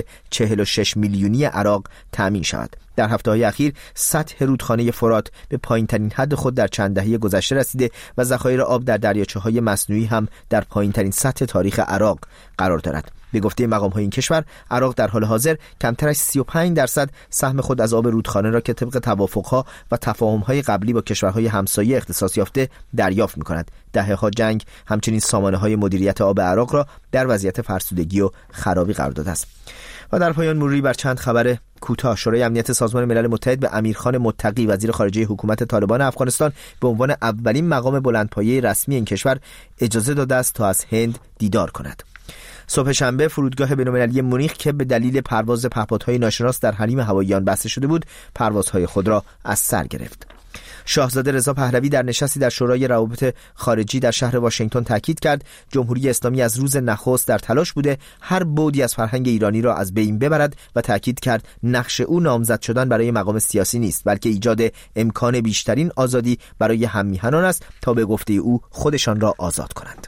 46 میلیونی عراق تأمین شود. در هفته‌های اخیر سطح رودخانه فرات به پایین‌ترین حد خود در چند دهه گذشته رسیده و ذخایر آب در دریاچه‌های مصنوعی هم در پایین‌ترین سطح تاریخ عراق قرار دارد. به گفته مقام‌های این کشور، عراق در حال حاضر کمتر از 35% سهم خود از آب رودخانه را که طبق توافق‌ها و تفاهم‌های قبلی با کشورهای همسایه اختصاص یافته دریافت می‌کند. دهه‌ها جنگ همچنین سامانه‌های مدیریت آب عراق را در وضعیت فرسودگی و خرابی قرار داده است. و در پایان مروری بر چند خبر کوتاه. شورای امنیت سازمان ملل متحد به امیرخان متقی وزیر خارجه حکومت طالبان افغانستان به عنوان اولین مقام بلندپایه رسمی این کشور اجازه داده است تا از هند دیدار کند. صبح شنبه فرودگاه بین‌المللی مونیخ که به دلیل پرواز پهپادهای ناشناس در حریم هوایی آن بسته شده بود، پروازهای خود را از سر گرفت. شاهزاده رضا پهلوی در نشستی در شورای روابط خارجی در شهر واشنگتن تاکید کرد جمهوری اسلامی از روز نخست در تلاش بوده هر بعدی از فرهنگ ایرانی را از بین ببرد و تاکید کرد نقش او نامزد شدن برای مقام سیاسی نیست، بلکه ایجاد امکان بیشترین آزادی برای هم‌میهنان است تا به گفته او خودشان را آزاد کنند.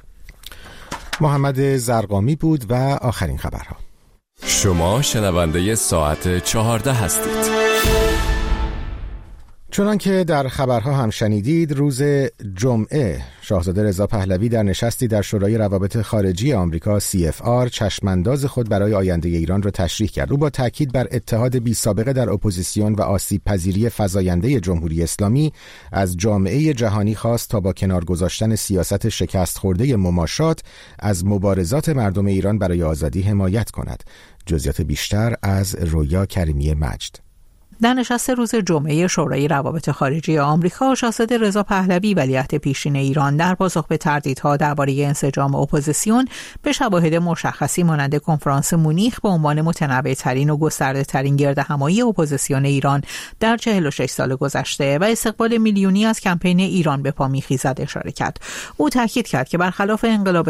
محمد زرقامی بود و آخرین خبرها. شما شنونده ساعت 14 هستید. چنانکه در خبرها هم شنیدید، روز جمعه شاهزاده رضا پهلوی در نشستی در شورای روابط خارجی آمریکا CFR چشمانداز خود برای آینده ایران را تشریح کرد. او با تاکید بر اتحاد بی سابقه در اپوزیسیون و آسیب پذیری فزاینده جمهوری اسلامی از جامعه جهانی خواست تا با کنار گذاشتن سیاست شکست خورده مماشات از مبارزات مردم ایران برای آزادی حمایت کند. جزئیات بیشتر از رویا کریمی مجد. در نشست روز جمعه شورای روابط خارجی آمریکا، شاهزاده رضا پهلوی ولیعهد پیشین ایران در پاسخ به تردیدها درباره انسجام اپوزیسیون به شواهد مشخصی مانند کنفرانس مونیخ به عنوان متنوع‌ترین و گسترده‌ترین گردهمایی اپوزیسیون ایران در 46 سال گذشته و استقبال میلیونی از کمپین ایران به پا می‌خیزد اشاره کرد. او تاکید کرد که برخلاف انقلاب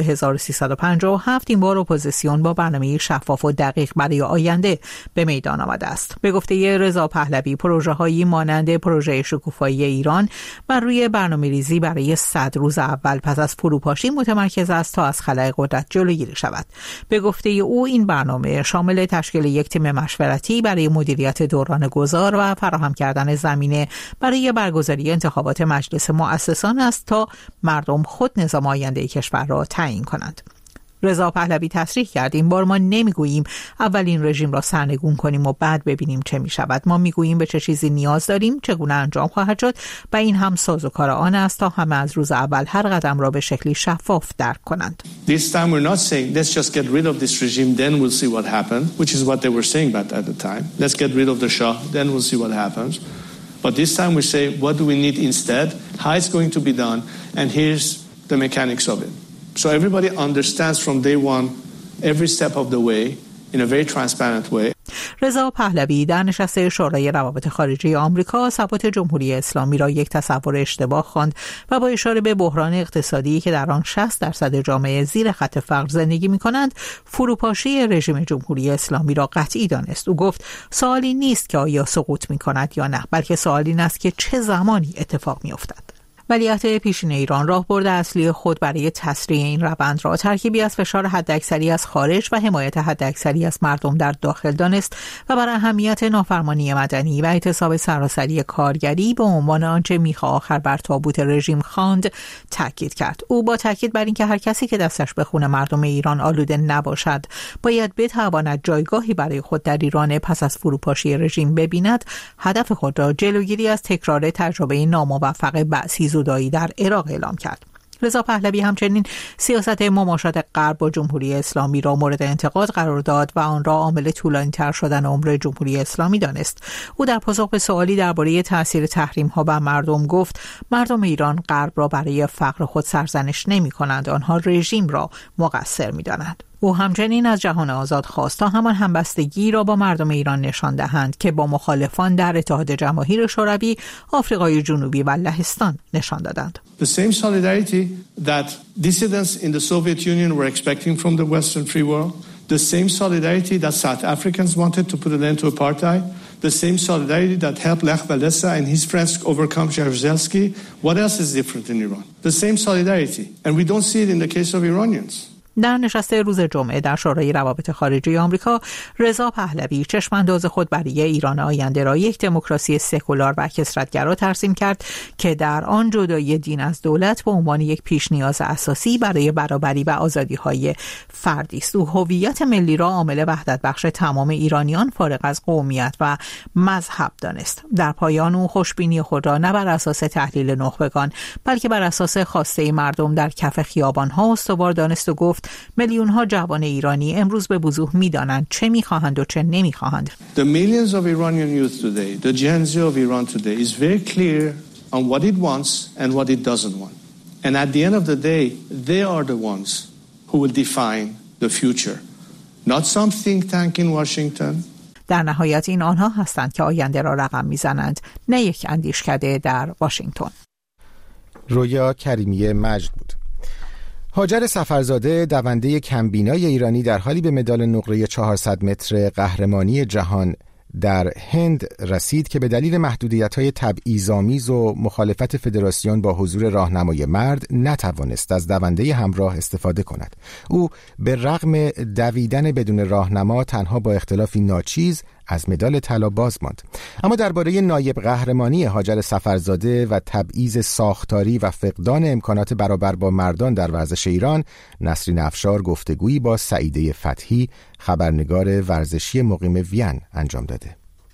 1357 این بار اپوزیسیون با برنامه شفاف و دقیق برای آینده به میدان آمده است. به گفته رضا پهلوی، پروژه‌هایی مانند پروژه شکوفایی ایران بر روی برنامه‌ریزی برای 100 روز اول پس از فروپاشی متمرکز است تا از خلأ قدرت جلوگیری شود. به گفته او این برنامه شامل تشکیل یک تیم مشورتی برای مدیریت دوران گذار و فراهم کردن زمینه برای برگزاری انتخابات مجلس مؤسسان است تا مردم خود نظام آینده کشور را تعیین کنند. رضا پهلوی تصریح کرد این بار ما نمیگوییم اولین رژیم را سرنگون کنیم و بعد ببینیم چه می شود. ما میگوییم به چه چیزی نیاز داریم، چگونه انجام خواهد شد و این هم سازوکار آن است تا همه از روز اول هر قدم را به شکلی شفاف درک کنند. This time we're not saying let's just get rid of this regime then we'll see what happens, which is what they were saying at the time. Let's get rid of the Shah then we'll see what happens. But this time we say what do we need instead, how it's going to be done, and here's the mechanics of it. So everybody understands from day one, every step of the way, in a very transparent way. رضا پهلوی در نشست شورای روابط خارجی آمریکا ثبات جمهوری اسلامی را یک تصور اشتباه خواند و با اشاره به بحران اقتصادی که در آن 60% جامعه زیر خط فقر زندگی می‌کنند، فروپاشی رژیم جمهوری اسلامی را قطعی دانست. او گفت سوالی نیست که آیا سقوط می‌کند یا نه، بلکه سوال این است که چه زمانی اتفاق می‌افتد. ولیعهد پیشین ایران راهبرد اصلی خود برای تسریع این روند را ترکیبی از فشار حداکثری از خارج و حمایت حداکثری از مردم در داخل دانست و بر اهمیت نافرمانی مدنی و اعتصاب سراسری کارگری به عنوان آنچه میخ آخر بر تابوت رژیم خواند تاکید کرد. او با تاکید بر اینکه هر کسی که دستش به خون مردم ایران آلوده نباشد باید بتواند جایگاهی برای خود در ایران پس از فروپاشی رژیم ببیند، هدف خود را جلوگیری از تکرار تجربه ناموفق بعثی زودایی در عراق اعلام کرد. رضا پهلوی همچنین سیاست مماشات غرب با جمهوری اسلامی را مورد انتقاد قرار داد و آن را عامل طولانی‌تر شدن عمر جمهوری اسلامی دانست. او در پاسخ به سوالی درباره تاثیر تحریم‌ها بر مردم گفت مردم ایران غرب را برای فقر خود سرزنش نمی‌کنند، آنها رژیم را مقصر می‌دانند. او همچنین از جهان آزاد خواست تا همان همبستگی را با مردم ایران نشان دهند که با مخالفان در اتحاد جماهیر شوروی، آفریقای جنوبی و لهستان نشان دادند. The same solidarity that dissidents in the Soviet Union were expecting from the Western free world, the same solidarity that South Africans wanted to put an end to apartheid, the same solidarity that helped Lech Walesa and his friends overcome Jaruzelski. What else is different in Iran? The same solidarity. And we don't see it in the case of Iranians. در نشست روز جمعه در شورای روابط خارجی آمریکا، رضا پهلوی چشمانداز خود برای ایران آینده را یک دموکراسی سکولار و کثرت‌گرا ترسیم کرد که در آن جدایی دین از دولت به عنوان یک پیش نیاز اساسی برای برابری و آزادی‌های فردی است. او هویت ملی را عامل وحدت بخش تمام ایرانیان فارغ از قومیت و مذهب دانست. در پایان او خوشبینی خود را نه بر اساس تحلیل نخبگان بلکه بر اساس خواسته مردم در کف خیابان‌ها استوار دانست و گفت میلیون‌ها جوان ایرانی امروز به وضوح می‌دانند چه می‌خواهند و چه نمی‌خواهند. The millions of Iranian youth today, the Gen Z of Iran today is very clear on what it wants and what it doesn't want. And at the end of the day, they are the ones who will define the future. Not some think tank in Washington. در نهایت این آنها هستند که آینده را رقم می‌زنند، نه یک اندیشکده در واشنگتن. رویا کریمی مجد بود. هاجر سفرزاده، دونده کمبینای ایرانی، در حالی به مدال نقره 400 متر قهرمانی جهان در هند رسید که به دلیل محدودیت‌های تبعیض‌آمیز و مخالفت فدراسیون با حضور راهنمای مرد نتوانست از دونده همراه استفاده کند. او به رغم دویدن بدون راهنما تنها با اختلافی ناچیز از مدال طلا باز ماند. اما درباره نایب قهرمانی هاجر سفرزاده و تبعیض ساختاری و فقدان امکانات برابر با مردان در ورزش ایران، نسرین افشار گفتگویی با سعیده فتحی، خبرنگار ورزشی مقیم وین انجام داده.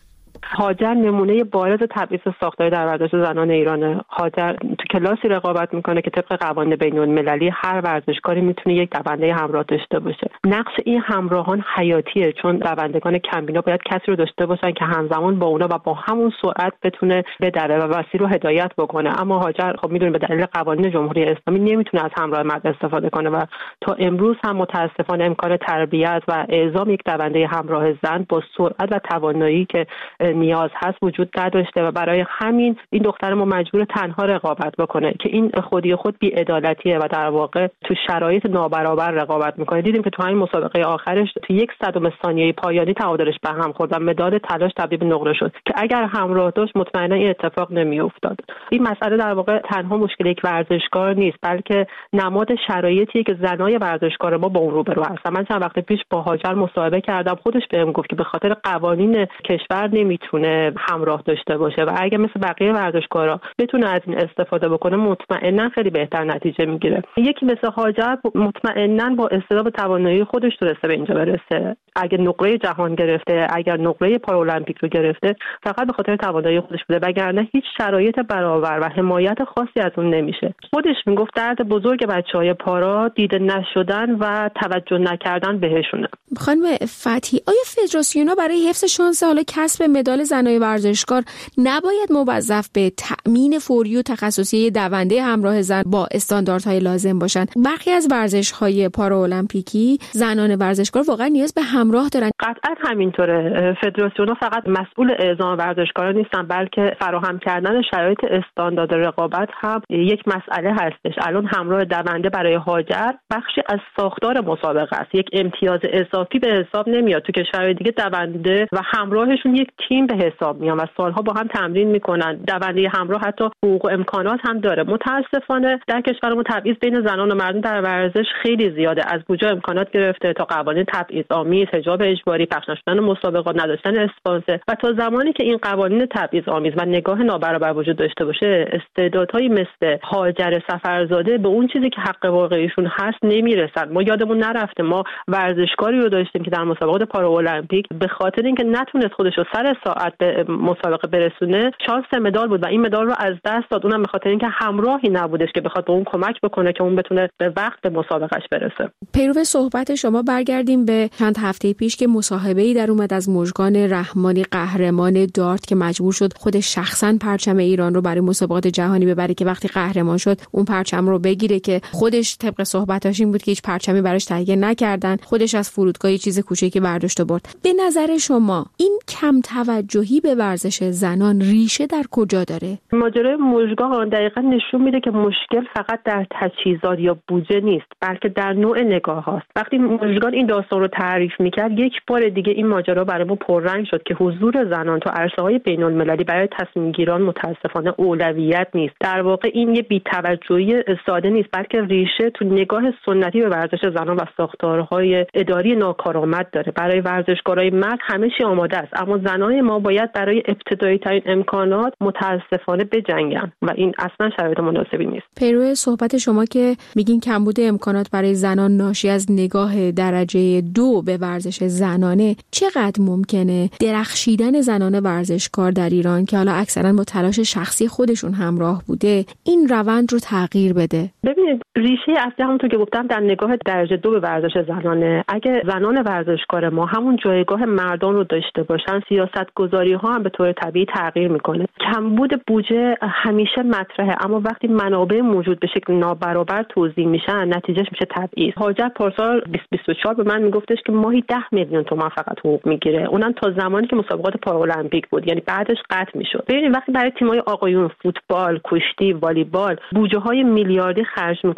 هاجر نمونه بارز تبعیض ساختاری در ورزش زنان ایرانه. هاجر تو کلاسی رقابت میکنه که طبق قوانین بین‌المللی هر ورزشکاری میتونه یک دونده همراه داشته باشه. نقش این همراهان حیاتیه، چون دوندگان کمبینا باید کسی رو داشته باشن که همزمان با اونا و با همون سرعت بتونه بدوه و مسیر رو هدایت بکنه. اما هاجر خب میدونیم به دلیل قوانین جمهوری اسلامی نمیتونه از همراه مرد استفاده کنه و تا امروز هم متاسفانه امکان تربیت و اعزام یک دونده همراه زن با سرعت و توانایی که نیاز هست وجود نداشته و برای همین این دختر ما مجبور تنها رقابت بکنه که این خودی خود بی‌عدالتیه و در واقع تو شرایط نابرابر رقابت میکنه. دیدیم که تو همین مسابقه آخرش تو 1/100 ثانیه پایانی تعادلش به هم خورد و مدال طلاش تبدیل به نقره شد که اگر همراه داشت مطمئنا این اتفاق نمیافتاد. این مسئله در واقع تنها مشکل یک ورزشکار نیست، بلکه نماد شرایطیه که زنای ورزشکار ما با اون روبرو هستن. من چند وقت پیش با هاجر مصاحبه کردم، خودش بهم گفت که به خاطر قوانین کشور نمیتونه همراه داشته باشه و اگه مثل بقیه ورزشکارا بتونه از این استفاده بکنه مطمئنا خیلی بهتر نتیجه میگیره. یکی مثل هاجر مطمئنا با استعداد و توانایی خودش تونسته به اینجا برسه. اگه نقره جهان گرفته، اگر نقره پارالمپیک رو گرفته، فقط به خاطر توانایی خودش بوده، وگرنه هیچ شرایط برابر و حمایت خاصی از اون نمیشه. خودش میگفت درد بزرگ بچهای پارا دیده نشدن و توجه نکردن بهشونه. خانم فتحی، آیا فدراسیون‌ها برای حفظ شانس حالا کسب مدال زنای ورزشکار نباید موظف به تأمین فوری و تخصصی دونده همراه زن با استانداردهای لازم باشند؟ برخی از ورزش‌های پارالمپیکی زنان ورزشکار واقعا نیاز به همراه دارن. قطعا همینطوره. فدراسیون‌ها فقط مسئول اعزام ورزشکاران نیستن، بلکه فراهم کردن شرایط استاندارد رقابت هم یک مسئله هستش. الان همراه دونده برای هاجر بخشی از ساختار مسابقه است، یک امتیاز اضافی به حساب نمیاد. تو کشورهای دیگه دونده و همراهشون یک تیم به حساب میان و سالها با هم تمرین میکنن. دونده همراه حتی حقوق و امکانات هم داره. متاسفانه در کشور ما تبعیض بین زنان و مردان در ورزش خیلی زیاده، از بودجه امکانات گرفته تا قوانین تبعیض‌آمیز، حجاب اجباری، پخش نشدن مسابقات، نداشتن اسپانسر. و تا زمانی که این قوانین تبعیض‌آمیز و نگاه نابرابر وجود داشته باشه، استعدادهایی مثل هاجر سفرزاده به اون چیزی که حق واقعیشون هست نمیرسن. ما یادمون نرفته ما ورزشکاری رو داشتیم که در مسابقات پارالمپیک به خاطر اینکه نتونست خودش رو سر ساعت به مسابقه برسونه شانس مدال بود و این مدال رو از دست داد، اونم به خاطر اینکه همراهی نبودش که بخواد به اون کمک بکنه که اون بتونه به وقت به مسابقهش برسه. پیرو صحبت شما برگردیم به چند هفته پیش که مصاحبه‌ای در اومد از مژگان رحمانی، قهرمان دارت که مجبور شد خود شخصا پرچم ایران رو برای مسابقات جهانی ببره که وقتی قهرمان شد اون پرچم رو بگیره که خودش طبق صحبتاش این بود که هیچ پرچمی براش تهیه نکردن، خودش از فرودگاه چیز کوچیکی برداشت و برد. به نظر شما این کم توجهی به ورزش زنان ریشه در کجا داره؟ ماجرای مژگان دقیقاً نشون میده که مشکل فقط در تجهیزات یا بودجه نیست، بلکه در نوع نگاه هاست. وقتی مژگان این داستان رو تعریف میکرد یک بار دیگه این ماجرا برای ما پررنگ شد که حضور زنان تو عرصه‌های بین‌المللی برای تصمیم گیران متاسفانه اولویت نیست. در واقع این یه بی‌توجهی ساده نیست، بلکه ریشه تو نگاه سنتی به ورزش زنان و ساختارهای اداری ناکارآمد داره. برای ورزشکارای مرد همه چی آماده است، اما زنان ما باید برای ابتدایی ترین امکانات متاسفانه بجنگن و این اصلا شرایط مناسبی نیست. پیرو صحبت شما که میگین کمبود امکانات برای زنان ناشی از نگاه درجه 2 به ورزش زنانه، چقدر ممکنه درخشیدن زنان ورزشکار در ایران که حالا اکثرا با تلاش شخصی خودشون همراه بوده این روند رو تغییر بده؟ ببینید ریشه اصلی همونطور که گفتم در نگاه درجه 2 به ورزش زنانه. اگه زنان ورزشکار ما همون جایگاه مردان رو داشته باشن، سیاست‌گذاری ها هم به طور طبیعی تغییر میکنه. کمبود بودجه همیشه مطرحه، اما وقتی منابع موجود به شکل نابرابر توزیع میشن نتیجهش میشه تبعیض. هاجر پارسال 2024 به من میگفتش که ماهی 10 میلیون تومان فقط حقوق میگیره، اونم تا زمانی که مسابقات پارالمپیک بود، یعنی بعدش قطع میشد. ببینید وقتی برای تیم‌های آقایون فوتبال، کشتی، والیبال بودجه‌های میلیاردی خرج میکنه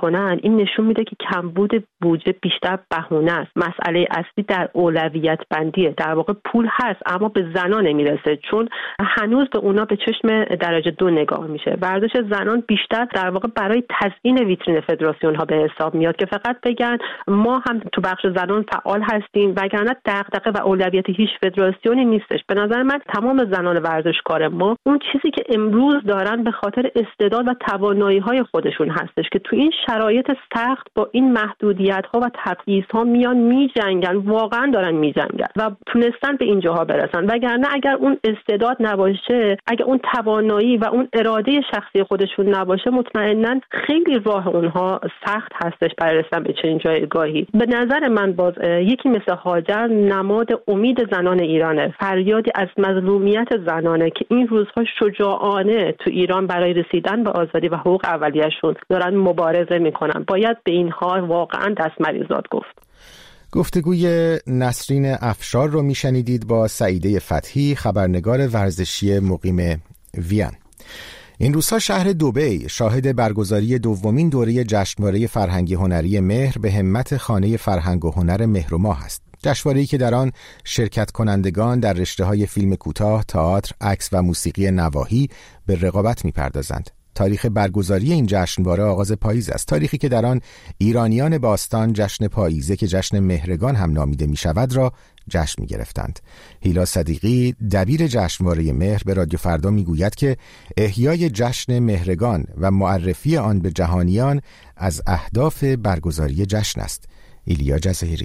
میکنن، این نشون میده که کمبود بودجه بیشتر بهونه است. مسئله اصلی در اولویت بندیه. در واقع پول هست اما به زنان نمیرسه، چون هنوز به اونا به چشم درجه 2 نگاه میشه. ورزش زنان بیشتر در واقع برای تزیین ویترین فدراسیون ها به حساب میاد که فقط بگن ما هم تو بخش زنان فعال هستیم، وگرنه دغدغه و اولویت هیچ فدراسیونی نیستش. به نظر من تمام زنان ورزشکار ما اون چیزی که امروز دارن به خاطر استعداد و توانایی‌های خودشون هستش که تو این شرایط سخت با این محدودیت‌ها و تبعیض‌ها میان میجنگن، واقعا دارن میجنگن و تونستن به اینجاها برسن. وگرنه اگر اون استعداد نباشه، اگر اون توانایی و اون اراده شخصی خودشون نباشه، مطمئناً خیلی راه اونها سخت هستش برای رسیدن به چنین جایگاهی. به نظر من باز یکی مثل هاجر نماد امید زنان ایرانه، فریادی از مظلومیت زنانه که این روزها شجاعانه تو ایران برای رسیدن به آزادی و حقوق اولیه‌شون دارن مبارزه میکنن. باید به اینها واقعا دست مریزاد گفت. گفتگوی نسرین افشار رو میشنیدید با سعیده فتحی، خبرنگار ورزشی مقیم وین. این روزها شهر دبی شاهد برگزاری دومین دوره جشنواره فرهنگی هنری مهر به همت خانه فرهنگ و هنر مهر و ماه است. جشنواره‌ای که در آن شرکت کنندگان در رشته‌های فیلم کوتاه، تئاتر، عکس و موسیقی نواحی به رقابت می‌پردازند. تاریخ برگزاری این جشنواره آغاز پاییز است، تاریخی که در آن ایرانیان باستان جشن پاییزه که جشن مهرگان هم نامیده می شود را جشن می گرفتند. هیلا صدیقی دبیر جشنواره مهر به رادیو فردا می گوید که احیای جشن مهرگان و معرفی آن به جهانیان از اهداف برگزاری جشن است. ایلیا جزیری.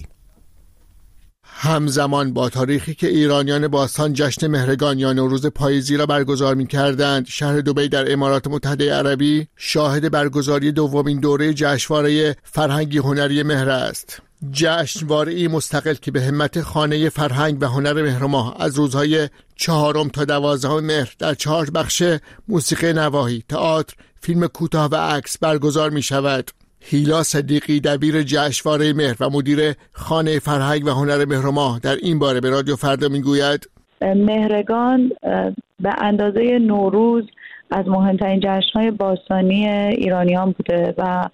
همزمان با تاریخی که ایرانیان باستان جشن مهرگان یا نوروز پاییزی را برگزار می‌کردند، شهر دبی در امارات متحده عربی شاهد برگزاری دومین دوره جشنواره فرهنگی هنری مهر است. جشنواره‌ای مستقل که به همت خانه فرهنگ و هنر مهر و ماه از روزهای 4 تا 12 مهر در 4 بخش موسیقی نواحی، تئاتر، فیلم کوتاه و عکس برگزار می‌شود. هیلا صدیقی دبیر جشنواره مهر و مدیر خانه فرهنگ و هنر مهر و ماه در این باره به رادیو فردا میگوید مهرگان به اندازه نوروز از مهمترین جشن‌های باستانی ایرانیان بوده و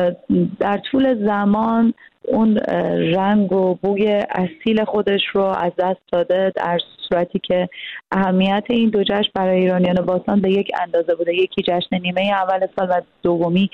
در طول زمان اون رنگ و بوی اصیل خودش رو از دست داده، در صورتی که اهمیت این دو جشن برای ایرانیان باستان به یک اندازه بوده. یکی جشن نیمه اول سال و دومی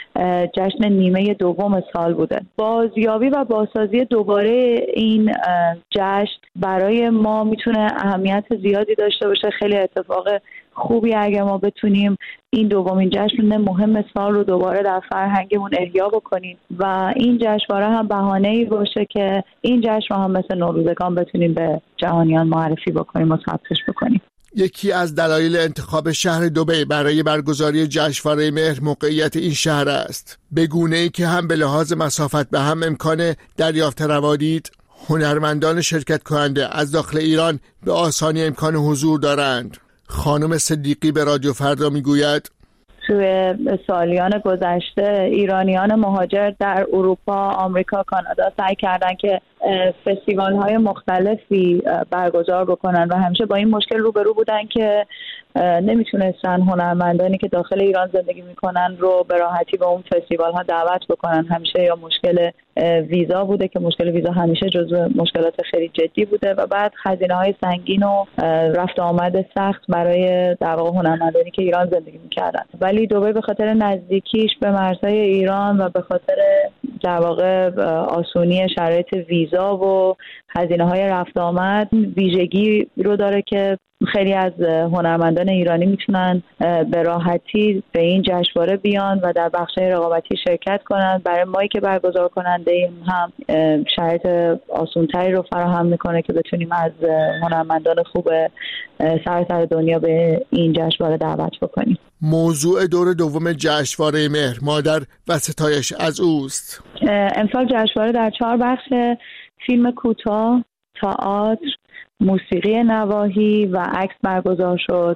جشن نیمه دوم سال بوده. بازیابی و بازسازی دوباره این جشن برای ما میتونه اهمیت زیادی داشته باشه. خیلی اتفاق خوبی اگه ما بتونیم این دومین جشن مهم سال رو دوباره در فرهنگمون احیا بکنیم و این جشنواره هم بهانه‌ای باشه که این جشن رو هم مثل نوروزگان بتونیم به جهانیان معرفی بکنیم و ثبتش بکنیم. یکی از دلایل انتخاب شهر دبی برای برگزاری جشنواره مهر موقعیت این شهر است، به گونه‌ای که هم به لحاظ مسافت به هم امکان دریافت روادید، هنرمندان شرکت کننده از داخل ایران به آسانی امکان حضور دارند. خانم صدیقی به رادیو فردا میگوید توی سالیان گذشته ایرانیان مهاجر در اروپا، آمریکا، کانادا سعی کردن که فستیوال‌های مختلفی برگزار بکنن و همیشه با این مشکل روبرو بودن که نمیتونستن هنرمندانی که داخل ایران زندگی میکنن رو به راحتی به اون فستیوال‌ها دعوت بکنن. همیشه یا مشکل ویزا بوده که مشکل ویزا همیشه جزو مشکلات خیلی جدی بوده و بعد هزینه‌های سنگین و رفت و آمد سخت برای در واقع هنرمندانی که ایران زندگی میکردن. ولی دبی به خاطر نزدیکیش به مرزهای ایران و به خاطر در واقع آسونی شرایط ویزا و هزینه‌های رفت و آمد ویژگی رو داره که خیلی از هنرمندان ایرانی میتونن به راحتی به این جشنواره بیان و در بخش‌های رقابتی شرکت کنن. برای مایی که برگزار کننده ایم هم شرایط آسان‌تری رو فراهم میکنه که بتونیم از هنرمندان خوب سراسر دنیا به این جشنواره دعوت بکنیم. موضوع دور دوم جشنواره مهر مادر و ستایش از اوست. امسال جشنواره در 4 بخش فیلم کوتاه، تئاتر، موسیقی نواحی و عکس برگزار شد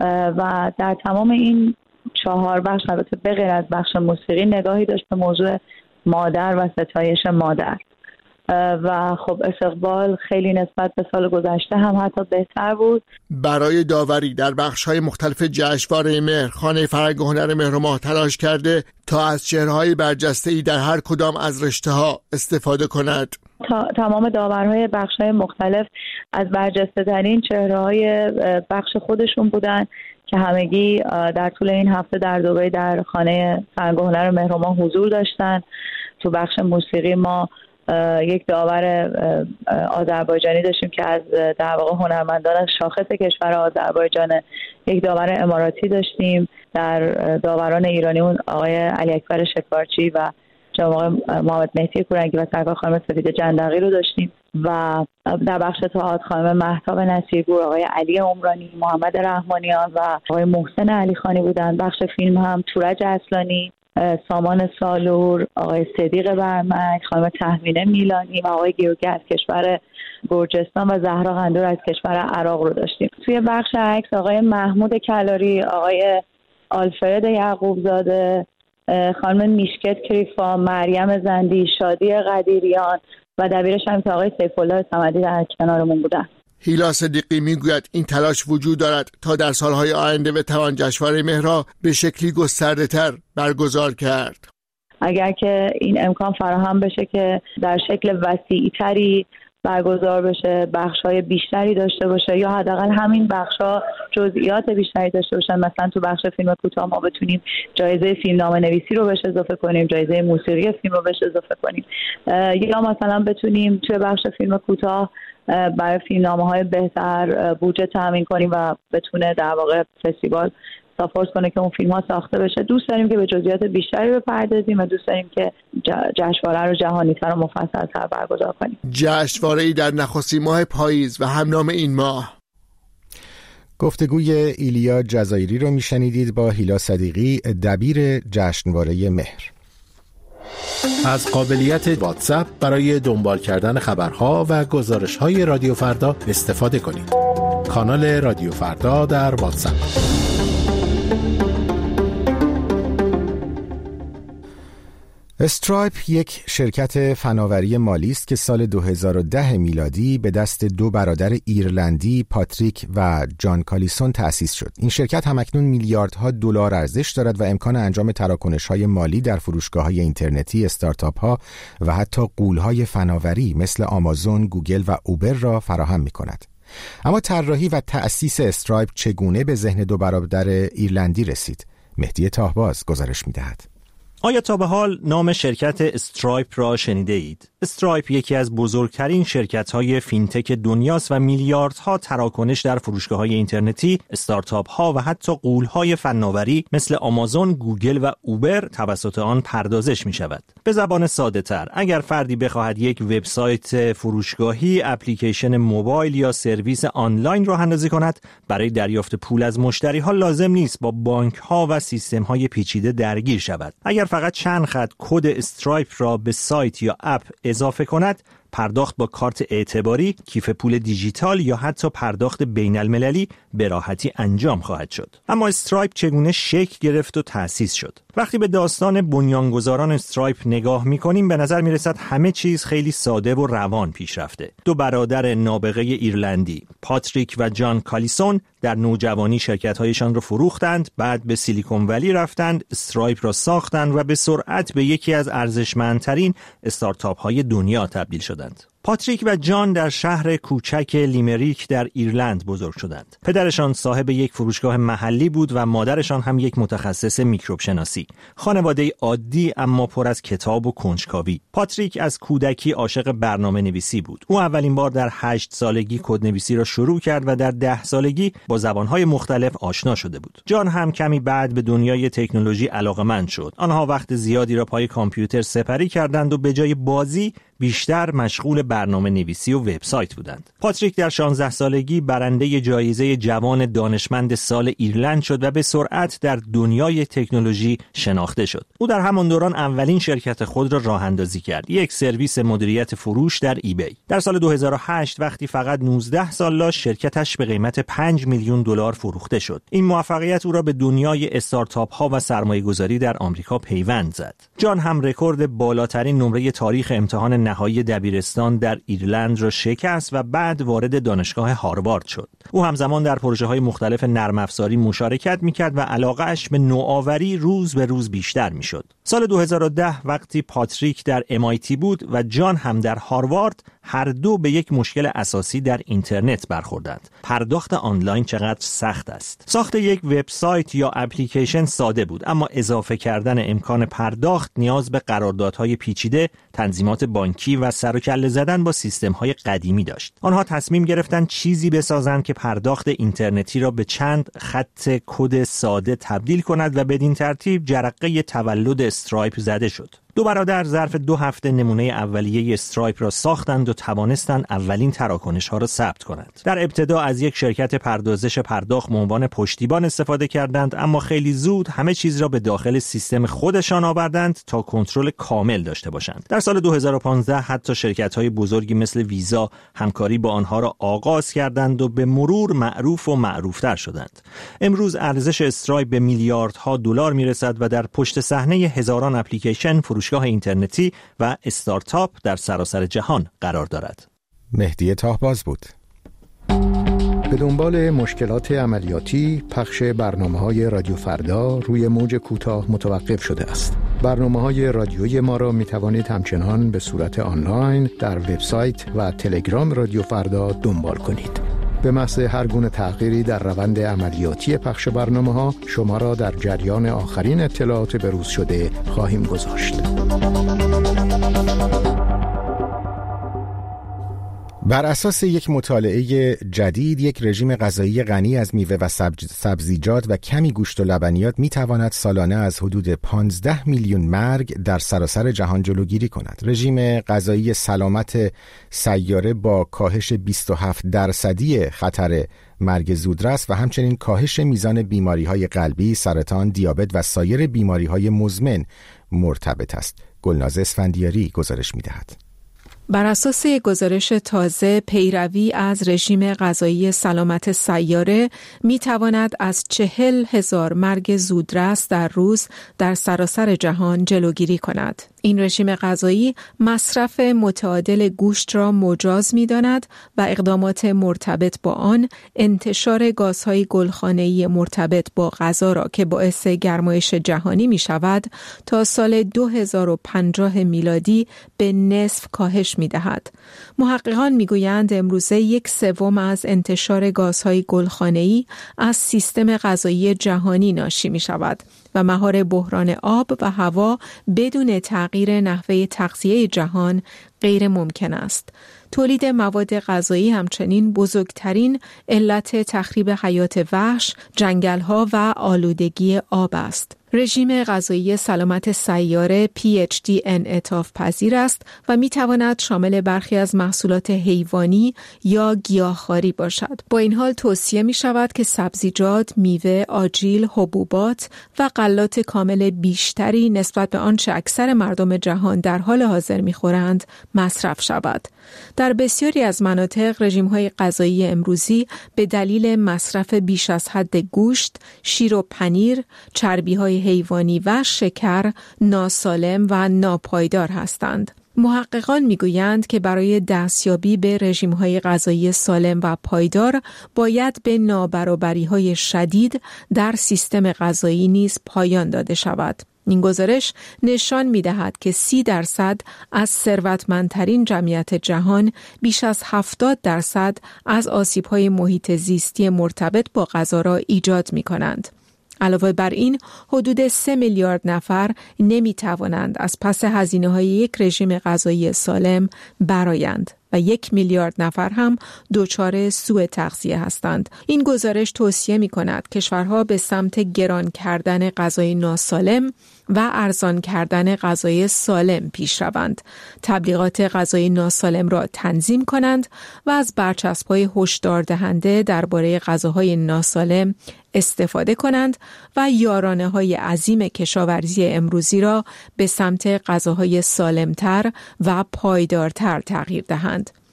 و در تمام این 4 بخش البته به غیر از بخش موسیقی نگاهی داشت به موضوع مادر و ستایش مادر و خب استقبال خیلی نسبت به سال گذشته هم حتی بهتر بود. برای داوری در بخش‌های مختلف جشنواره مهر، خانه فرهنگ و هنر مهر و ماه تلاش کرده تا از چهره‌های برجسته‌ای در هر کدام از رشته‌ها استفاده کند. تمام داورهای بخش‌های مختلف از برجسته‌ترین چهره‌های بخش خودشون بودن که همگی در طول این هفته در دبی در خانه فرهنگ و هنر مهر و ماه حضور داشتن. تو بخش موسیقی ما یک داور آذربایجانی داشتیم که از در واقع هنرمندان از شاخص کشور آذربایجان، یک داور اماراتی داشتیم، در داوران ایرانیون آقای علی اکبر شکارچی و جناب محمد مهدی کورنگی و سرکار خانم سفید جندقی رو داشتیم و در بخش تئاتر خانم مهتاب نصیرپور، آقای علی عمرانی، محمد رحمانیان و آقای محسن علیخانی بودن. بخش فیلم هم تورج اصلانی، سامان سالور، آقای صدیق برمک، خانم تهمینه میلانی و آقای گیوگی از کشور گرجستان و زهرا قندور از کشور عراق رو داشتیم. توی بخش عکس آقای محمود کلاری، آقای آلفرد یعقوبزاده، خانم میشکت کریفا، مریم زندی، شادی قدیریان و دبیرش هم که آقای سیف‌الله صمدی در کنارمون بودن. هیلا صدیقی میگوید این تلاش وجود دارد تا در سالهای آینده بتوان جشنواره مهر را به شکلی گسترده‌تر برگزار کرد. اگر که این امکان فراهم بشه که در شکل وسیع‌تری برگزار بشه، بخش‌های بیشتری داشته باشه یا حداقل همین بخش‌ها جزئیات بیشتری داشته باشن، مثلا تو بخش فیلم کوتاه ما بتونیم جایزه فیلمنامه‌نویسی رو بهش اضافه کنیم، جایزه موسیقی فیلم رو بهش اضافه کنیم، یا مثلا بتونیم توی بخش فیلم کوتاه برای فیلمنامه‌های بهتر بودجه تامین کنیم و بتونه در واقع فستیوال ساپورت کنه که اون فیلم ها ساخته بشه. دوست داریم که به جزئیات بیشتری بپردازیم و دوست داریم که جشنواره رو جهانی‌تر و مفصل‌تر برگزار کنیم. جشنواره‌ای در نخستین ماه پاییز و همنام این ماه. گفتگوی ایلیا جزایری رو میشنیدید با هیلا صدیقی، دبیر جشنواره مهر. از قابلیت واتساپ برای دنبال کردن خبرها و گزارش‌های رادیو فردا استفاده کنید. کانال رادیو فردا در واتساپ. استرایپ یک شرکت فناوری مالی است که سال 2010 میلادی به دست دو برادر ایرلندی پاتریک و جان کالیسون تأسیس شد. این شرکت همکنون میلیاردها دلار ارزش دارد و امکان انجام تراکنش‌های مالی در فروشگاه‌های اینترنتی، استارتاپ‌ها و حتی غول‌های فناوری مثل آمازون، گوگل و اوبر را فراهم می‌کند. اما طراحی و تأسیس استرایپ چگونه به ذهن دو برادر ایرلندی رسید؟ مهدی تاهباز گزارش می‌دهد. آیا تا به حال نام شرکت استرایپ را شنیده اید؟ استرایپ یکی از بزرگترین شرکت‌های فینتک دنیاست و میلیاردها تراکنش در فروشگاه‌های اینترنتی، استارتاپ‌ها و حتی غول‌های فناوری مثل آمازون، گوگل و اوبر توسط آن پردازش می‌شود. به زبان ساده‌تر، اگر فردی بخواهد یک وبسایت فروشگاهی، اپلیکیشن موبایل یا سرویس آنلاین راه اندازی کند، برای دریافت پول از مشتری‌ها لازم نیست با بانک‌ها و سیستم‌های پیچیده درگیر شود. اگر فقط چند خط کد استرایپ را به سایت یا اپ اضافه کند، پرداخت با کارت اعتباری، کیف پول دیجیتال یا حتی پرداخت بین المللی به راحتی انجام خواهد شد. اما استرایپ چگونه شکل گرفت و تأسیس شد؟ وقتی به داستان بنیانگذاران استرایپ نگاه می‌کنیم به نظر می‌رسد همه چیز خیلی ساده و روان پیش رفته. دو برادر نابغه ایرلندی، پاتریک و جان کالیسون، در نوجوانی شرکت‌هایشان را فروختند، بعد به سیلیکون ولی رفتند، استرایپ را ساختند و به سرعت به یکی از ارزشمندترین استارتاپ‌های دنیا تبدیل شدند. پاتریک و جان در شهر کوچک لیمریک در ایرلند بزرگ شدند. پدرشان صاحب یک فروشگاه محلی بود و مادرشان هم یک متخصص میکروب شناسی. خانواده عادی اما پر از کتاب و کنجکاوی. پاتریک از کودکی عاشق برنامه نویسی بود. او اولین بار در 8 سالگی کدنویسی را شروع کرد و در 10 سالگی با زبانهای مختلف آشنا شده بود. جان هم کمی بعد به دنیای تکنولوژی علاقه‌مند شد. آنها وقت زیادی را پای کامپیوتر سپری کردند و به جای بازی بیشتر مشغول برنامه نویسی و وبسایت بودند. پاتریک در 16 سالگی برنده جایزه جوان دانشمند سال ایرلند شد و به سرعت در دنیای تکنولوژی شناخته شد. او در همان دوران اولین شرکت خود را راه اندازی کرد، یک سرویس مدیریت فروش در ایبی. در سال 2008 وقتی فقط 19 سال داشت، شرکتش به قیمت 5 میلیون دلار فروخته شد. این موفقیت او را به دنیای استارتاپ ها و سرمایه‌گذاری در آمریکا پیوند زد. جان هم رکورد بالاترین نمره تاریخ امتحان نهایی دبیرستان در ایرلند را شکست و بعد وارد دانشگاه هاروارد شد. او همزمان در پروژه‌های مختلف نرم افزاری مشارکت می‌کرد و علاقه‌اش به نوآوری روز به روز بیشتر می‌شد. سال 2010 وقتی پاتریک در MIT بود و جان هم در هاروارد، هر دو به یک مشکل اساسی در اینترنت برخوردند. پرداخت آنلاین چقدر سخت است. ساخت یک وبسایت یا اپلیکیشن ساده بود، اما اضافه کردن امکان پرداخت نیاز به قراردادهای پیچیده، تنظیمات بانکی و سر و کله زدن با سیستم‌های قدیمی داشت. آنها تصمیم گرفتند چیزی بسازند که پرداخت اینترنتی را به چند خط کد ساده تبدیل کند و بدین ترتیب جرقه تولد استرایپ زده شد. دو برادر ظرف 2 هفته نمونه اولیه استرایپ را ساختند و توانستند اولین تراکنش‌ها را ثبت کنند. در ابتدا از یک شرکت پردازش پرداخت به عنوان پشتیبان استفاده کردند، اما خیلی زود همه چیز را به داخل سیستم خودشان آوردند تا کنترل کامل داشته باشند. در سال 2015 حتی شرکت‌های بزرگی مثل ویزا همکاری با آنها را آغاز کردند و به مرور معروف و معروفتر شدند. امروز ارزش استرایپ به میلیاردها دلار میرسد و در پشت صحنه هزاران اپلیکیشن، فروشگاه اینترنتی و استارتاپ در سراسر جهان قرار دارد. مهدی تاهباز بود. به دنبال مشکلات عملیاتی، پخش برنامه‌های رادیو فردا روی موج کوتاه متوقف شده است. برنامه‌های رادیویی ما را می‌توانید همچنان به صورت آنلاین در وبسایت و تلگرام رادیو فردا دنبال کنید. به محض هر گونه تغییری در روند عملیاتی پخش برنامه‌ها شما را در جریان آخرین اطلاعات بروز شده خواهیم گذاشت. بر اساس یک مطالعه جدید، یک رژیم غذایی غنی از میوه و سبزیجات و کمی گوشت و لبنیات میتواند سالانه از حدود 15 میلیون مرگ در سراسر جهان جلوگیری کند. رژیم غذایی سلامت سیاره با کاهش 27% خطر مرگ زودرس و همچنین کاهش میزان بیماری‌های قلبی، سرطان، دیابت و سایر بیماری‌های مزمن مرتبط است. گلناز اسفندیاری گزارش می‌دهد. بر اساس گزارش تازه، پیروی از رژیم غذایی سلامت سیاره می تواند از 40,000 مرگ زودرس در روز در سراسر جهان جلوگیری کند. این رژیم غذایی مصرف متعادل گوشت را مجاز می داند و اقدامات مرتبط با آن انتشار گازهای گلخانه‌ای مرتبط با غذا را که باعث گرمایش جهانی می شود تا سال 2050 میلادی به نصف کاهش می دهد. محققان می گویند امروزه 1/3 از انتشار گازهای گلخانه‌ای از سیستم غذایی جهانی ناشی می شود و مهار بحران آب و هوا بدون تغییر نحوه تغذیه جهان غیر ممکن است. تولید مواد غذایی همچنین بزرگترین علت تخریب حیات وحش، جنگل‌ها و آلودگی آب است. رژیم غذایی سلامت سیاره PHD انعطاف پذیر است و می تواند شامل برخی از محصولات حیوانی یا گیاهخواری باشد. با این حال توصیه می شود که سبزیجات، میوه، آجیل، حبوبات و غلات کامل بیشتری نسبت به آنچه اکثر مردم جهان در حال حاضر می خورند مصرف شود. در بسیاری از مناطق رژیم‌های غذایی امروزی به دلیل مصرف بیش از حد گوشت، شیر و پنیر، چربی‌های حیوانی و شکر ناسالم و ناپایدار هستند. محققان میگویند که برای دستیابی به رژیم‌های غذایی سالم و پایدار باید به نابرابری‌های شدید در سیستم غذایی نیز پایان داده شود. این گزارش نشان می‌دهد که 30% از ثروتمندترین جمعیت جهان بیش از 70% از آسیب‌های محیط زیستی مرتبط با غذا را ایجاد می‌کنند. علاوه بر این، حدود 3 میلیارد نفر نمی‌توانند از پس هزینه‌های یک رژیم غذایی سالم برآیند و 1 میلیارد نفر هم دچار سوء تغذیه هستند. این گزارش توصیه می‌کند کشورها به سمت گران کردن غذای ناسالم و ارزان کردن غذای سالم پیش روند. تبلیغات غذای ناسالم را تنظیم کنند و از برچسب‌های هشدار دهنده درباره غذاهای ناسالم استفاده کنند و یارانه‌های عظیم کشاورزی امروزی را به سمت غذاهای سالمتر و پایدارتر تغییر دهند.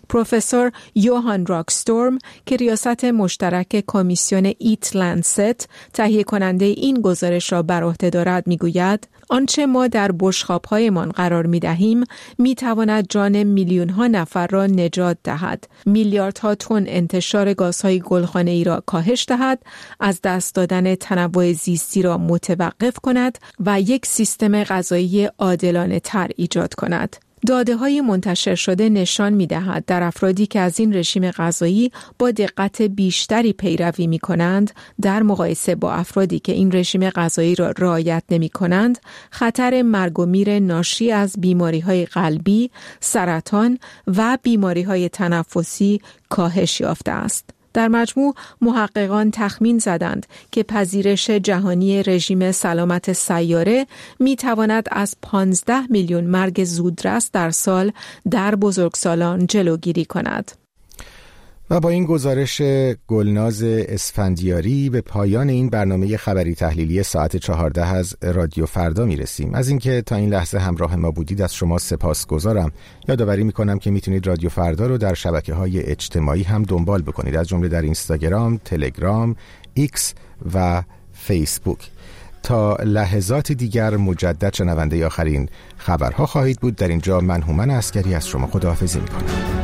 پروفسور یوهان راکستورم که ریاست مشترک کمیسیون ایت لنست تهیه کننده این گزارش را بر عهده دارد میگوید آنچه ما در بشقاب‌هایمان قرار می‌دهیم می‌تواند جان میلیون‌ها نفر را نجات دهد، میلیاردها تن انتشار گازهای گلخانه‌ای را کاهش دهد، از دست دادن تنوع زیستی را متوقف کند و یک سیستم غذایی عادلانه‌تر ایجاد کند. داده‌های منتشر شده نشان می‌دهد در افرادی که از این رژیم غذایی با دقت بیشتری پیروی می‌کنند در مقایسه با افرادی که این رژیم غذایی را رعایت نمی‌کنند، خطر مرگ و میر ناشی از بیماری‌های قلبی، سرطان و بیماری‌های تنفسی کاهش یافته است. در مجموع محققان تخمین زدند که پذیرش جهانی رژیم سلامت سیاره می تواند از 15 میلیون مرگ زودرس در سال در بزرگسالان جلوگیری کند. و با این گزارش گلناز اسفندیاری به پایان این برنامه خبری تحلیلی ساعت 14 از رادیو فردا میرسیم. از اینکه تا این لحظه همراه ما بودید از شما سپاسگزارم. یادآوری میکنم که میتونید رادیو فردا رو در شبکه‌های اجتماعی هم دنبال بکنید، از جمله در اینستاگرام، تلگرام، ایکس و فیسبوک. تا لحظات دیگر مجدد شنونده آخرین خبرها خواهید بود. در اینجا من هومن عسکری از شما خداحافظی میکنم.